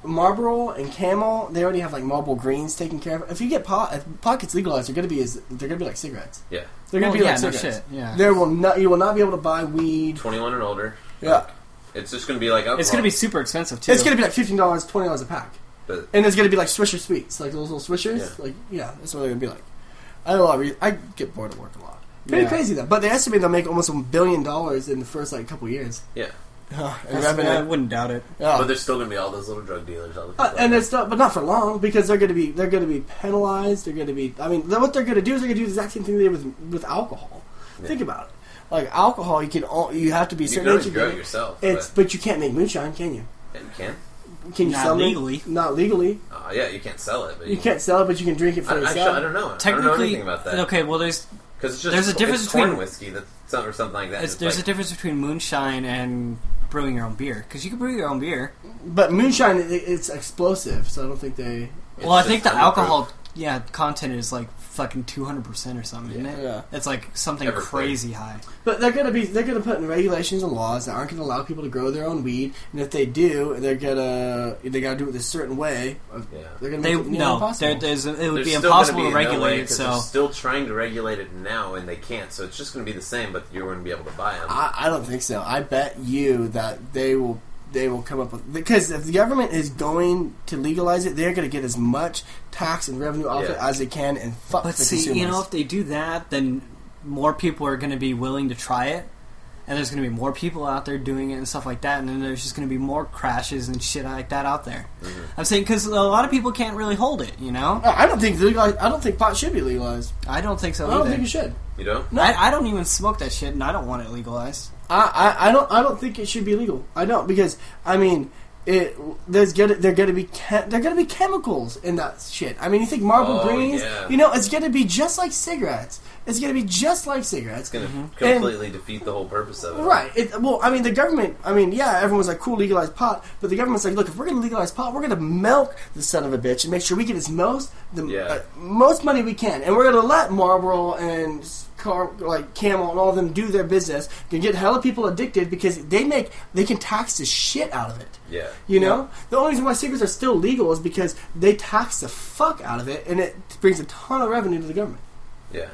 Marlboro and Camel, they already have like Marlboro Greens taken care of. If you get pot, if pot gets legalized, they're gonna be as they're gonna be like cigarettes. Yeah. They're gonna Well, be yeah, like no cigarettes. shit, yeah. There will not you will not be able to buy weed. twenty-one and older. Yeah, It's just going to be like alcohol. It's going to be super expensive too. it's gonna be like fifteen dollars, twenty dollars a pack, But and it's gonna be like Swisher Sweets, like those little Swishers. Yeah. Like yeah, that's what they're gonna be like. I know a lot. Of re- I get bored at work a lot. Pretty Yeah. crazy though. But they estimate they'll make almost a billion dollars in the first like couple years. yeah. Uh, and That's- revenue. I wouldn't doubt it. Yeah. But there's still going to be all those little drug dealers. All the people Uh, like and that. it's not, but not for long because they're going to be they're going to be penalized. They're going to be. I mean, what they're going to do is they're going to do the exact same thing they did with with alcohol. Yeah. Think about it. Like alcohol, you can all, you have to be a You certain can always age. to grow get it it. yourself. It's but, but you can't make moonshine, can you? yeah, you can. Can you Not sell it? legally. Not legally. Uh, yeah, you can't sell it. But You can't sell it, but you can drink it for I, yourself. actually, I don't know. I don't know Technically, anything about that. okay. Well, there's Because it's just There's a difference it's corn between- whiskey that's some, or something like that. it's, It's there's like, a difference between moonshine and brewing your own beer, because you can brew your own beer. But moonshine, it, it's explosive, so I don't think they. it's Well, I just think the underproof. alcohol, yeah, content is like fucking two hundred percent or something, isn't it? Yeah. It's like something Everything. crazy high. But they're gonna be they're gonna put in regulations and laws that aren't gonna allow people to grow their own weed, and if they do, they're gonna they gotta do it this certain way. Yeah. They're gonna They make it near no, impossible. there, there's it would There's be still impossible gonna to be no regulate way, it. 'cause So they're still trying to regulate it now, and they can't. So it's just going to be the same, but you're going to be able to buy them. I, I don't think so. I bet you that they will they will come up with because if the government is going to legalize it, they're going to get as much tax and revenue off it Yeah. as they can and fuck But the see, consumers. you know, if they do that, then more people are going to be willing to try it, and there's going to be more people out there doing it and stuff like that, and then there's just going to be more crashes and shit like that out there. Mm-hmm. I'm saying because a lot of people can't really hold it, you know. I don't think legalized, I don't think pot should be legalized. I don't think so I don't either. think it should. You don't? No. I, I don't even smoke that shit, and I don't want it legalized. I, I, I don't I don't think it should be legal. I don't because I mean it. There's gonna they're gonna be che- they're gonna be chemicals in that shit. I mean, you think Marlboro Oh, Greens? yeah. You know, it's gonna be just like cigarettes. It's gonna be just like cigarettes. It's going to Mm-hmm. completely defeat the whole purpose of it. Right. It, well, I mean, the government. I mean, yeah, everyone's like, "Cool, legalize pot," but the government's like, "Look, if we're going to legalize pot, we're going to milk the son of a bitch and make sure we get as most the Yeah. uh, most money we can, and we're going to let Marlboro and Car, like Camel and all of them do their business, can get hella people addicted because they make they can tax the shit out of it." Yeah. You know, the only reason why cigarettes are still legal is because they tax the fuck out of it, and it brings a ton of revenue to the government. Yeah.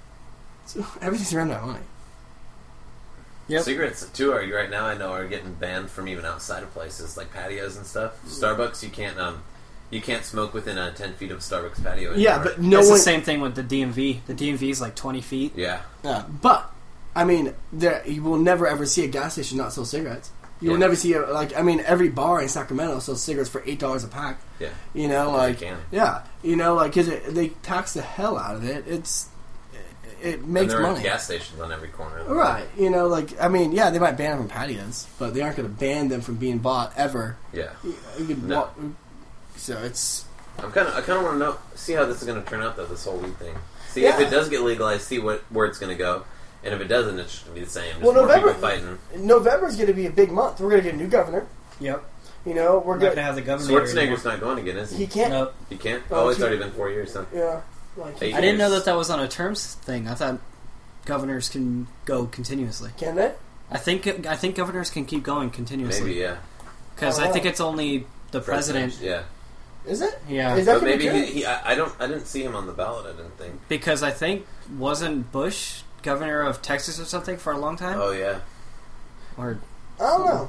So everything's around that money. Yep. Cigarettes, too, are right now, I know, are getting banned from even outside of places, like patios and stuff. Starbucks, you can't um, you can't smoke within uh, ten feet of Starbucks patio anymore. Yeah, but no it's one. the same thing with the D M V. The D M V is like twenty feet. Yeah. Yeah, but I mean, there you will never ever see a gas station not sell cigarettes. You will Yeah. never see a, like I mean, every bar in Sacramento sells cigarettes for eight dollars a pack. Yeah. You know, Yeah, like they can. yeah, you know, like because they tax the hell out of it. It's it, it makes and there money. are gas stations on every corner. Right, you know, like I mean, yeah, they might ban them from patios, but they aren't going to ban them from being bought ever. Yeah. You, you could No. walk, so it's I'm kind of, I kind of want to know, see how this is going to turn out, though, this whole weed thing. See if Yeah. it does get legalized, see what where it's going to go. And if it doesn't, it's just going to be the same. Just Well, more November- people fighting. November is going to be a big month. We're going to get a new governor. Yep. You know, we're We're not going gonna have the governor. Schwarzenegger's not going again, is he? He can't. Nope. He can't? Oh, Oh, it's he- already been four years, so. Yeah, like Eight I didn't know years. that that was on a terms thing. I thought governors can go continuously. can they? I think I think governors can keep going continuously. Maybe, yeah. Because Oh, I wow. think it's only the president. Yeah. Is it? Yeah. Is that But gonna maybe be he, he I, I don't, I didn't see him on the ballot, I didn't think. Because I think wasn't Bush governor of Texas or something for a long time? Oh, yeah. Or I don't know.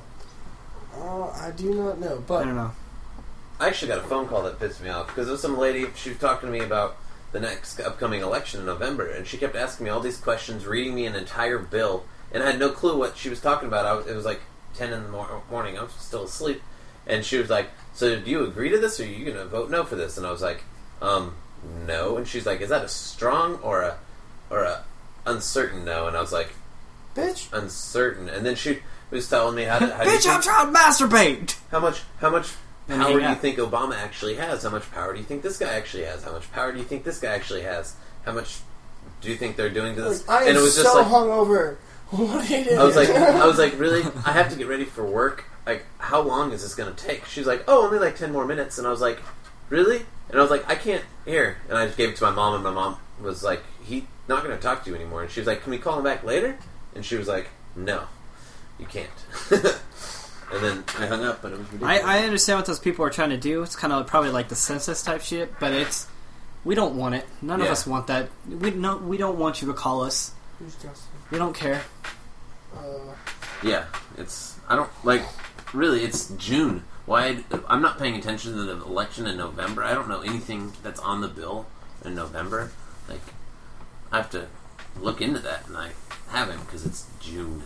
Uh, I do not know, I but don't know. I actually got a phone call that pissed me off because there was some lady, she was talking to me about the next upcoming election in November, and she kept asking me all these questions, reading me an entire bill, and I had no clue what she was talking about. I was, it was like ten in the mor- morning. I was still asleep, and she was like, "So do you agree to this, or are you going to vote no for this?" And I was like, "Um, no." And she's like, "Is that a strong or a or a uncertain no?" And I was like, bitch. "Uncertain." And then she was telling me how to how do you Bitch, I'm think- trying to masturbate! how much how much And power hang do you up. think Obama actually has? How much power do you think this guy actually has? How much power do you think this guy actually has? How much do you think they're doing to this? Like, I am and it was just so like hungover. What are you doing? I was like I was like, really? I have to get ready for work. Like, how long is this going to take? She's like, oh, only like ten more minutes. And I was like, really? And I was like, I can't hear. And I just gave it to my mom, and my mom was like, he's not going to talk to you anymore. And she was like, can we call him back later? And she was like, no, you can't. And then I hung up, but it was ridiculous. I, I understand what those people are trying to do. It's kind of probably like the census type shit, but it's we don't want it. None of Yeah. us want that. We no, we don't want you to call us. Who's Justin? We don't care. Uh, Yeah, it's I don't like really. It's June. Why I'm not paying attention to the election in November. I don't know anything that's on the bill in November. Like I have to look into that, and I haven't because it's June.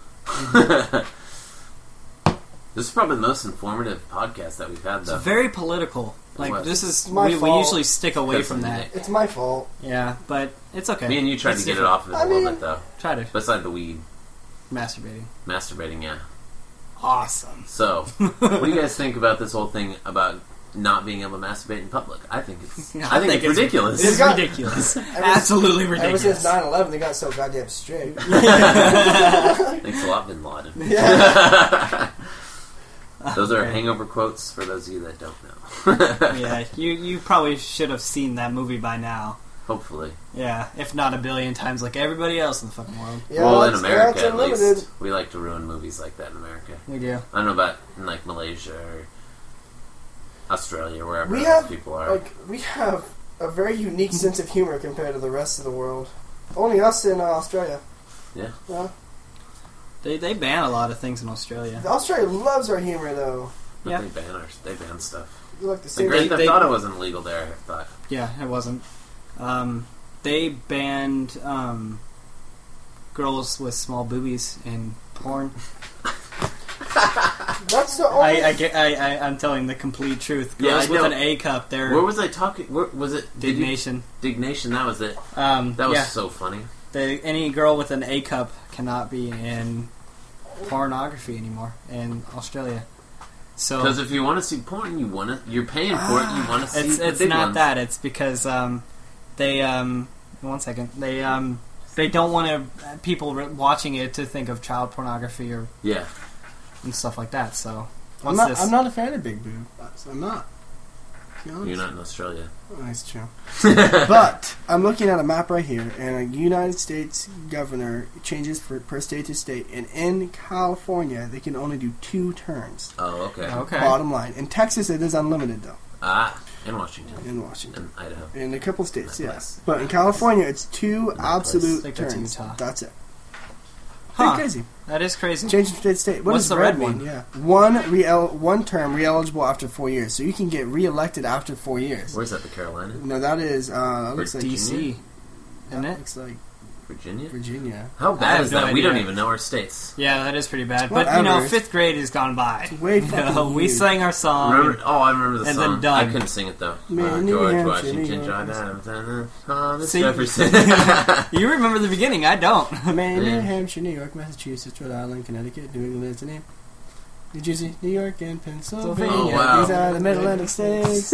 This is probably the most informative podcast that we've had, It's though. very political. Like What? this is My we, we fault. usually stick away Because from of that. Nick. it's my fault. Yeah, but it's okay. Me and you tried It's to get it different. off of it I a little mean- bit, though. Try to Beside the weed, masturbating. masturbating, yeah. Awesome. So, what do you guys think about this whole thing about not being able to masturbate in public? I think it's, I think it's ridiculous. It's got- ridiculous. Absolutely Ever ridiculous. since nine eleven, they got so goddamn strict. Thanks a lot, Bin Laden. Yeah. Those are Okay. hangover quotes for those of you that don't know. Yeah, you you probably should have seen that movie by now. Hopefully. Yeah, if not a billion times, like everybody else in the fucking world. Yeah, well, in it's- America, yeah, it's at unlimited. least, we like to ruin movies like that in America. We do. I don't know about in, like, Malaysia or Australia, wherever We those have people are. like we have a very unique sense of humor compared to the rest of the world. Only us in uh, Australia. Yeah. Yeah. They they ban a lot of things in Australia. Australia loves our humor, though. But Yeah. they ban our, they ban stuff. We like the The same. Grand They- Theft they- Auto wasn't legal there, I thought. Yeah, it wasn't. Um, they banned um, girls with small boobies in porn. That's the only. I, I, get, I, I I'm telling the complete truth. Yeah, Girls I with know. an A cup, they're Where was I talking? Where, was it? did you- dignation. Dignation, that was it. Um, That was yeah, so funny. the, any girl with an A cup cannot be in pornography anymore in Australia. So Because if you want to see porn, you want to. You're paying for it. You want to see it's the it's big not ones. that. It's because um, they um, one second they um, they don't want to people re- watching it to think of child pornography or Yeah. and stuff like that. So I'm what's not. this? I'm not a fan of big boob. I'm not. To be honest. You're not in Australia. Oh, that's true. But I'm looking at a map right here, and a United States governor changes for, per state to state. And in California, they can only do two turns. Oh, okay. Okay. Bottom line. In Texas, it is unlimited, though. Ah, in Washington. In Washington. In Idaho. In a couple states, That yeah. place. But in California, it's two That place. absolute Like that's turns. Utah. That's it. Huh. Pretty crazy. That is crazy. Change from state to state. What What's does the red red mean? one? Yeah, one re one term re-eligible after four years, so you can get re-elected after four years. Where's that? The Carolina? No, that is uh, that looks like D C, isn't that it? looks like Virginia? Virginia. How I bad have is no that? We idea. don't even know our states. Yeah, that is pretty bad. But you know, Whatever. fifth grade has gone by. Way You fucking know, we huge. sang our song. Remember? Oh, I remember the and song. then done. I couldn't sing it though. Man, Uh, New George Hampshire, Washington, New John Hampshire. Adams, Thomas See? Jefferson. You remember the beginning? I don't. Maine, New Yeah. Hampshire, New York, Massachusetts, Rhode Island, Connecticut, New England is the name. New Jersey, New York, and Pennsylvania. Oh, wow. These are the Mid-Atlantic states.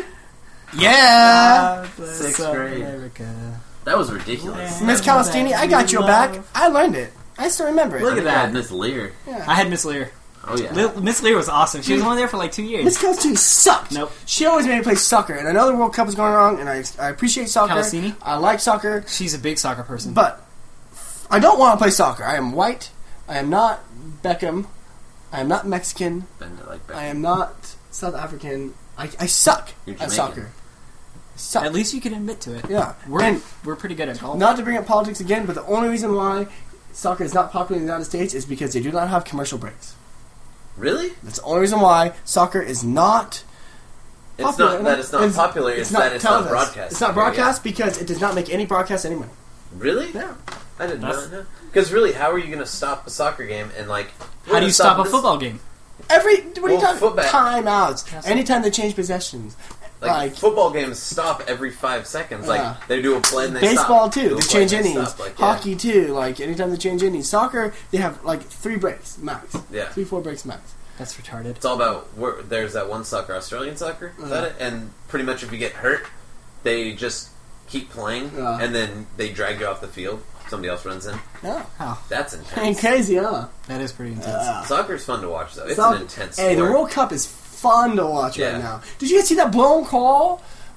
Yeah, Sixth South grade. America. That was ridiculous. Yeah. Miss Calistini, I got your back. I learned it. I still remember it. Look I at think I that. had Miss Lear. Yeah. I had Miss Lear. Oh yeah. Lil- Miss Lear was awesome. She was only there for like two years. Miss Calistini sucked. Nope. She always made me play soccer, and I know the World Cup is going wrong, and I, I appreciate soccer. Calistini? I like soccer, She's a big soccer person. but I don't want to play soccer. I am white. I am not Beckham. I am not Mexican. Bend it like that. I am not South African. I, I suck You're at Jamaican. soccer. I suck. At least you can admit to it. Yeah. We're And we're pretty good at golf. not to bring up politics again, but the only reason why soccer is not popular in the United States is because they do not have commercial breaks. Really? That's the only reason why soccer is not It's popular. not that it's not popular. It's, that it's not televised. broadcast. It's not broadcast because it does not make any broadcast any money. Really? Yeah. I didn't That's- know. Because really, how are you going to stop a soccer game and like? How do you stop a football game? Every what are you Well, talking? football- Timeouts. Anytime they change possessions. Like, Like- football games stop every five seconds. Yeah. Like they do a play and they Baseball stop. too. Do a They play and change innings. stop. Like, yeah. Hockey too. Like anytime they change innings. Soccer they have like three breaks max. Yeah. Three four breaks max. That's retarded. It's all about where, there's that one soccer, Australian soccer. Is that it? And pretty much if you get hurt, they just keep playing, Yeah. and then they drag you off the field. Somebody else runs in. Yeah. That's Ain't intense. crazy, huh? That is pretty intense. Yeah. Soccer's fun to watch, though. It's Soc- an intense Hey, sport. the World Cup is fun to watch Yeah. right now. Did you guys see that blown call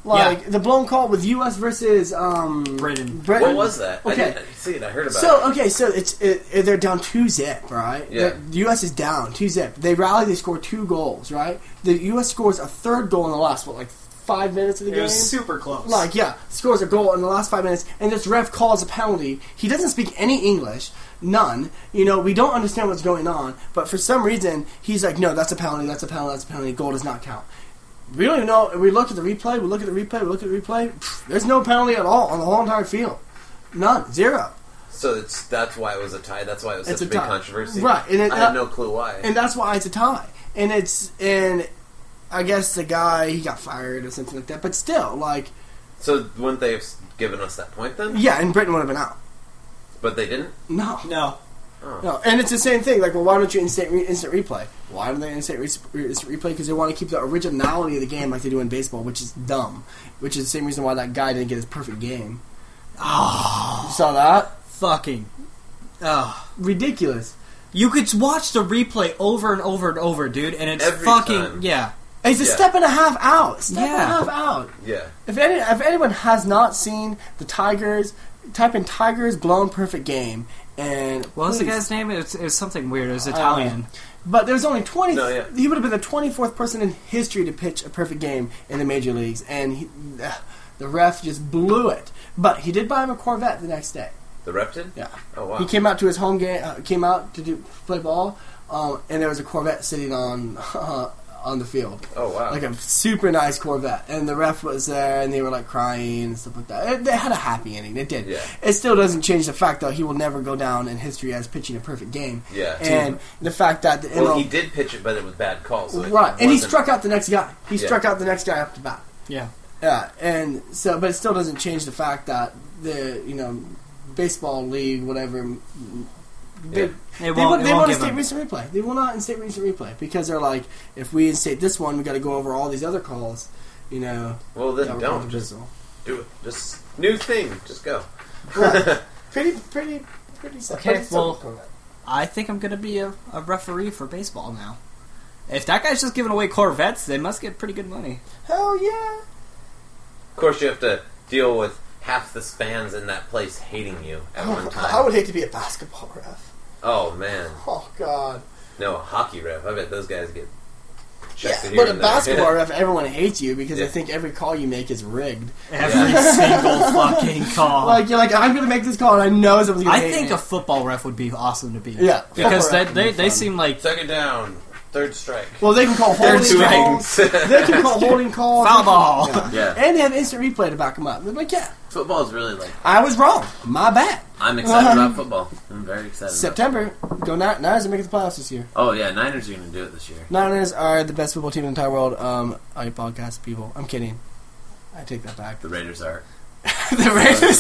Like Yeah. the blown call with U S versus um, Britain. Britain. What was that? I Okay. didn't see it. I heard about So it. okay, so it's it, it, they're down two zip, right? Yeah. The U S is down two zip. They rally. They score two goals, right? The U S scores a third goal in the last what, like five minutes of the It game. was super close. Like yeah, scores a goal in the last five minutes, and this ref calls a penalty. He doesn't speak any English, none. You know, we don't understand what's going on, but for some reason he's like, no, that's a penalty, that's a penalty, that's a penalty. Goal does not count. We don't even know. We look at the replay. We look at the replay. We look at the replay. Pfft, there's no penalty at all on the whole entire field. None. Zero. So it's that's why it was a tie. That's why it was It's such a a big tie. controversy. Right, and it- I had no clue why. And that's why it's a tie. And it's and I guess the guy he got fired or something like that. But still, like So wouldn't they have given us that point then? yeah, and Britain would have been out. But they didn't. No, No. Oh. no. And it's the same thing. Like, well, why don't you instant re- instant replay? Why don't they instant re- instant replay? Because they want to keep the originality of the game like they do in baseball, which is dumb. Which is the same reason why that guy didn't get his perfect game. Oh, You saw that? fucking. Oh. Ridiculous. You could watch the replay over and over and over, dude, and it's Every fucking time. yeah. It's a Yeah. step and a half out. Step and a Yeah. half out. Yeah. If any, if anyone has not seen the Tigers, type in Tigers blown perfect game, and What was the please- guy's name? It was, it was something weird. It was Italian. But there's only twenty. No, yeah. He would have been the twenty-fourth person in history to pitch a perfect game in the major leagues, and he, uh, the ref just blew it. But he did buy him a Corvette the next day. The rep did? Yeah, Oh wow. he came out to his home game. Uh, came out to do play ball, um, and there was a Corvette sitting on uh, on the field. Oh wow. Like a super nice Corvette, and the ref was there, and they were like crying and stuff like that. It, they had a happy ending. It did. Yeah. It still doesn't change the fact that he will never go down in history as pitching a perfect game. Yeah. And the fact that the well, M L he did pitch it, but it was bad calls. So it right, and he wasn't- struck out the next guy. He Yeah. struck out the next guy up to bat. Yeah. Yeah, and so, but it still doesn't change the fact that the you know baseball league, whatever. They, Yeah. It they won't, won't, it they won't won't give instate him. recent replay. They will not instate recent replay because they're like, if we instate this one, we got to go over all these other calls. You know, Well, then that were don't just controversial. do it. Just new thing. Just go. Right. pretty, pretty, pretty. simple. Okay, Pretty simple. well- I think I'm gonna be a, a referee for baseball now. If that guy's just giving away Corvettes, they must get pretty good money. Hell yeah! Of course, you have to deal with half the fans in that place hating you at one time. I would hate to be a basketball ref. Oh man, Oh God. no, a hockey ref. I bet those guys get Yeah, chested here but a and there. basketball ref, everyone hates you because Yeah. they think every call you make is rigged. Every single fucking call. Like you're like, I'm going to make this call, and I know someone's going I to hate think me. a football ref would be awesome to be. Yeah, Because football they ref would they, be they fun. seem like Second down, third strike. Well, they can call They're holding two calls. Swings. They can call holding calls. Foul They can- ball. Yeah. Yeah. And they have instant replay to back them up. They're like, yeah, Football is really like. I was wrong. My bad. I'm excited about football. I'm very excited. About September, go Ni- Niners are making the playoffs this year. Oh yeah, Niners are going to do it this year. Niners are the best football team in the entire world. Um, all you podcast people, I'm kidding. I take that back. The Raiders are. the Raiders.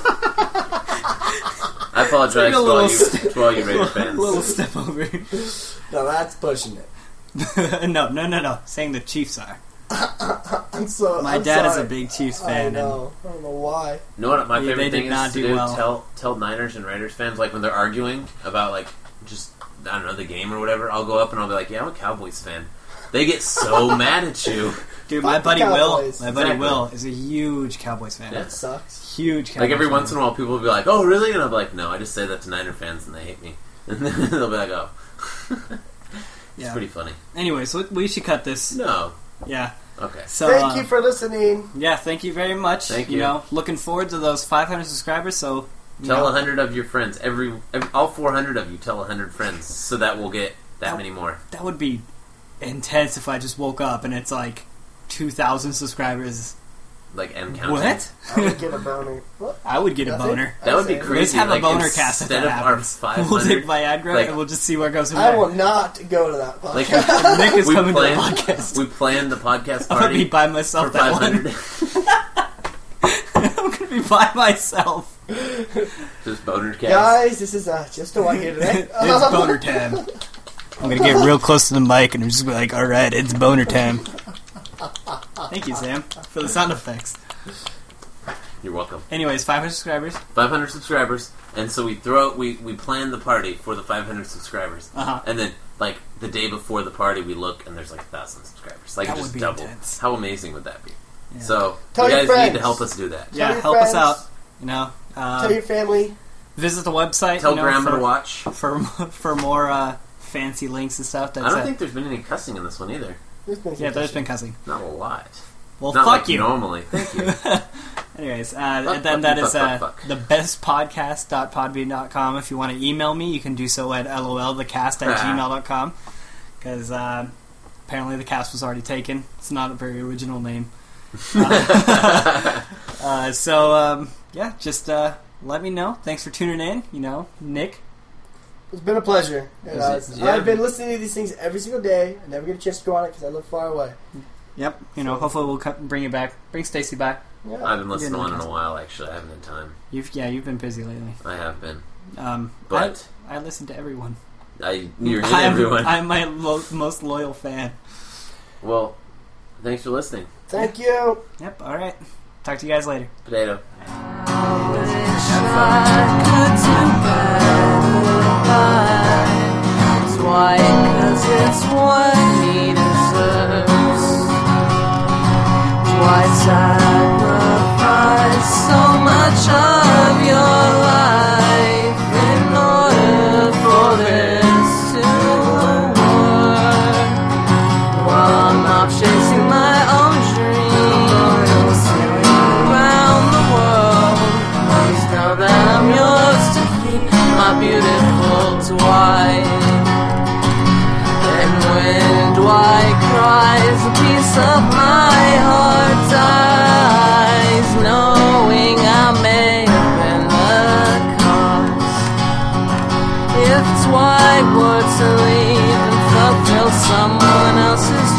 I apologize Take a to all, little you, step- to all you Raider fans. little step over. No, that's pushing it. no, no, no, no. Saying the Chiefs are. I'm so. My I'm dad is sorry. a big Chiefs I fan. and know. I don't know why. You know what my Yeah, favorite they did thing not is to do do? well. Tell tell Niners and Raiders fans, like when they're arguing about like just I don't know the game or whatever. I'll go up and I'll be like, "Yeah, I'm a Cowboys fan." They get so mad at you. Dude, Fuck my the buddy Will, Cowboys. my buddy Exactly. Will is a huge Cowboys fan. Yeah. That sucks. Huge Cowboys Like every fan. once in a while, people will be like, "Oh, really?" And I'll be like, "No, I just say that to Niner fans and they hate me." And then they'll be like, "Oh." It's Yeah. pretty funny. Anyways, we, we should cut this. No. Yeah. Okay. So, Thank uh, you for listening. yeah, thank you very much. Thank You you. know, looking forward to those five hundred subscribers. So you Tell know, a hundred of your friends. Every, every all four hundred of you. Tell a hundred friends, so that we'll get that That- many more. that would be intense if I just woke up and it's like two thousand subscribers. Like M counting. What? I would get a boner. What? I would get a Nothing? boner. That would be I'd say- crazy. Let's have like, a boner cast if instead that of our happens. five We'll take hundred. Viagra like- and we'll just see where it goes from I there. will not go to that podcast. Like Nick is we coming planned, to the podcast. We planned the podcast I'm gonna be party by for myself that five one. hundred. I'm gonna be by myself. Just boner cast. Guys, this is uh, just a white here today. It's boner time. I'm gonna get real close to the mic and I'm just be like, all right, it's boner time. Thank you, Sam, for the sound effects. You're welcome. Anyways, five hundred subscribers. five hundred subscribers, and so we throw we we plan the party for the five hundred subscribers, Uh huh. and then like the day before the party, we look and there's like a thousand subscribers. Like That it just would be doubled. intense. How amazing would that be? Yeah. So Tell you your guys friends. need to help us do that. Yeah, your help friends. us out. You know, uh, Tell your family. visit the website. Tell you know, Grandma for, to watch. for for more uh, fancy links and stuff. That's I don't it. think there's been any cussing in this one either. There's been some Yeah, there's cussing. been cussing. Not a lot. Well, Not fuck like you. normally. Thank you. Anyways, uh, Fuck, and then fuck, that fuck, is fuck, uh, fuck. the best podcast dot podbean dot com. If you want to email me, you can do so at lolthecast at gmail dot com. Because uh, apparently the cast was already taken. It's not a very original name. uh, uh, so, um, yeah, just uh, let me know. Thanks for tuning in. You know, Nick. It's been a pleasure. And, uh, Is it- yeah. I've been listening to these things every single day. I never get a chance to go on it because I live far away. Yep. You know, hopefully we'll co- bring you back. Bring Stacy back. Yeah. I've been listening to Yeah, one in a podcast. while, actually. I haven't had time. You've yeah, you've been busy lately. I have been. Um, But I, I listen to everyone. I, you're in I'm, everyone. I'm my lo- most loyal fan. Well, thanks for listening. Thank you. Yep. All right. Talk to you guys later. Potato. I wish I could do better. It's why, 'cause it's what he deserves. It's why sacrifice so much of your life in order for this to work. While I'm off chasing my own dreams, sailing around the world, please know that I'm yours to keep, my beautiful Dwight. And when Dwight cries, a piece of my heart dies, knowing I may have been the cause. If Dwight were to leave and fulfill someone else's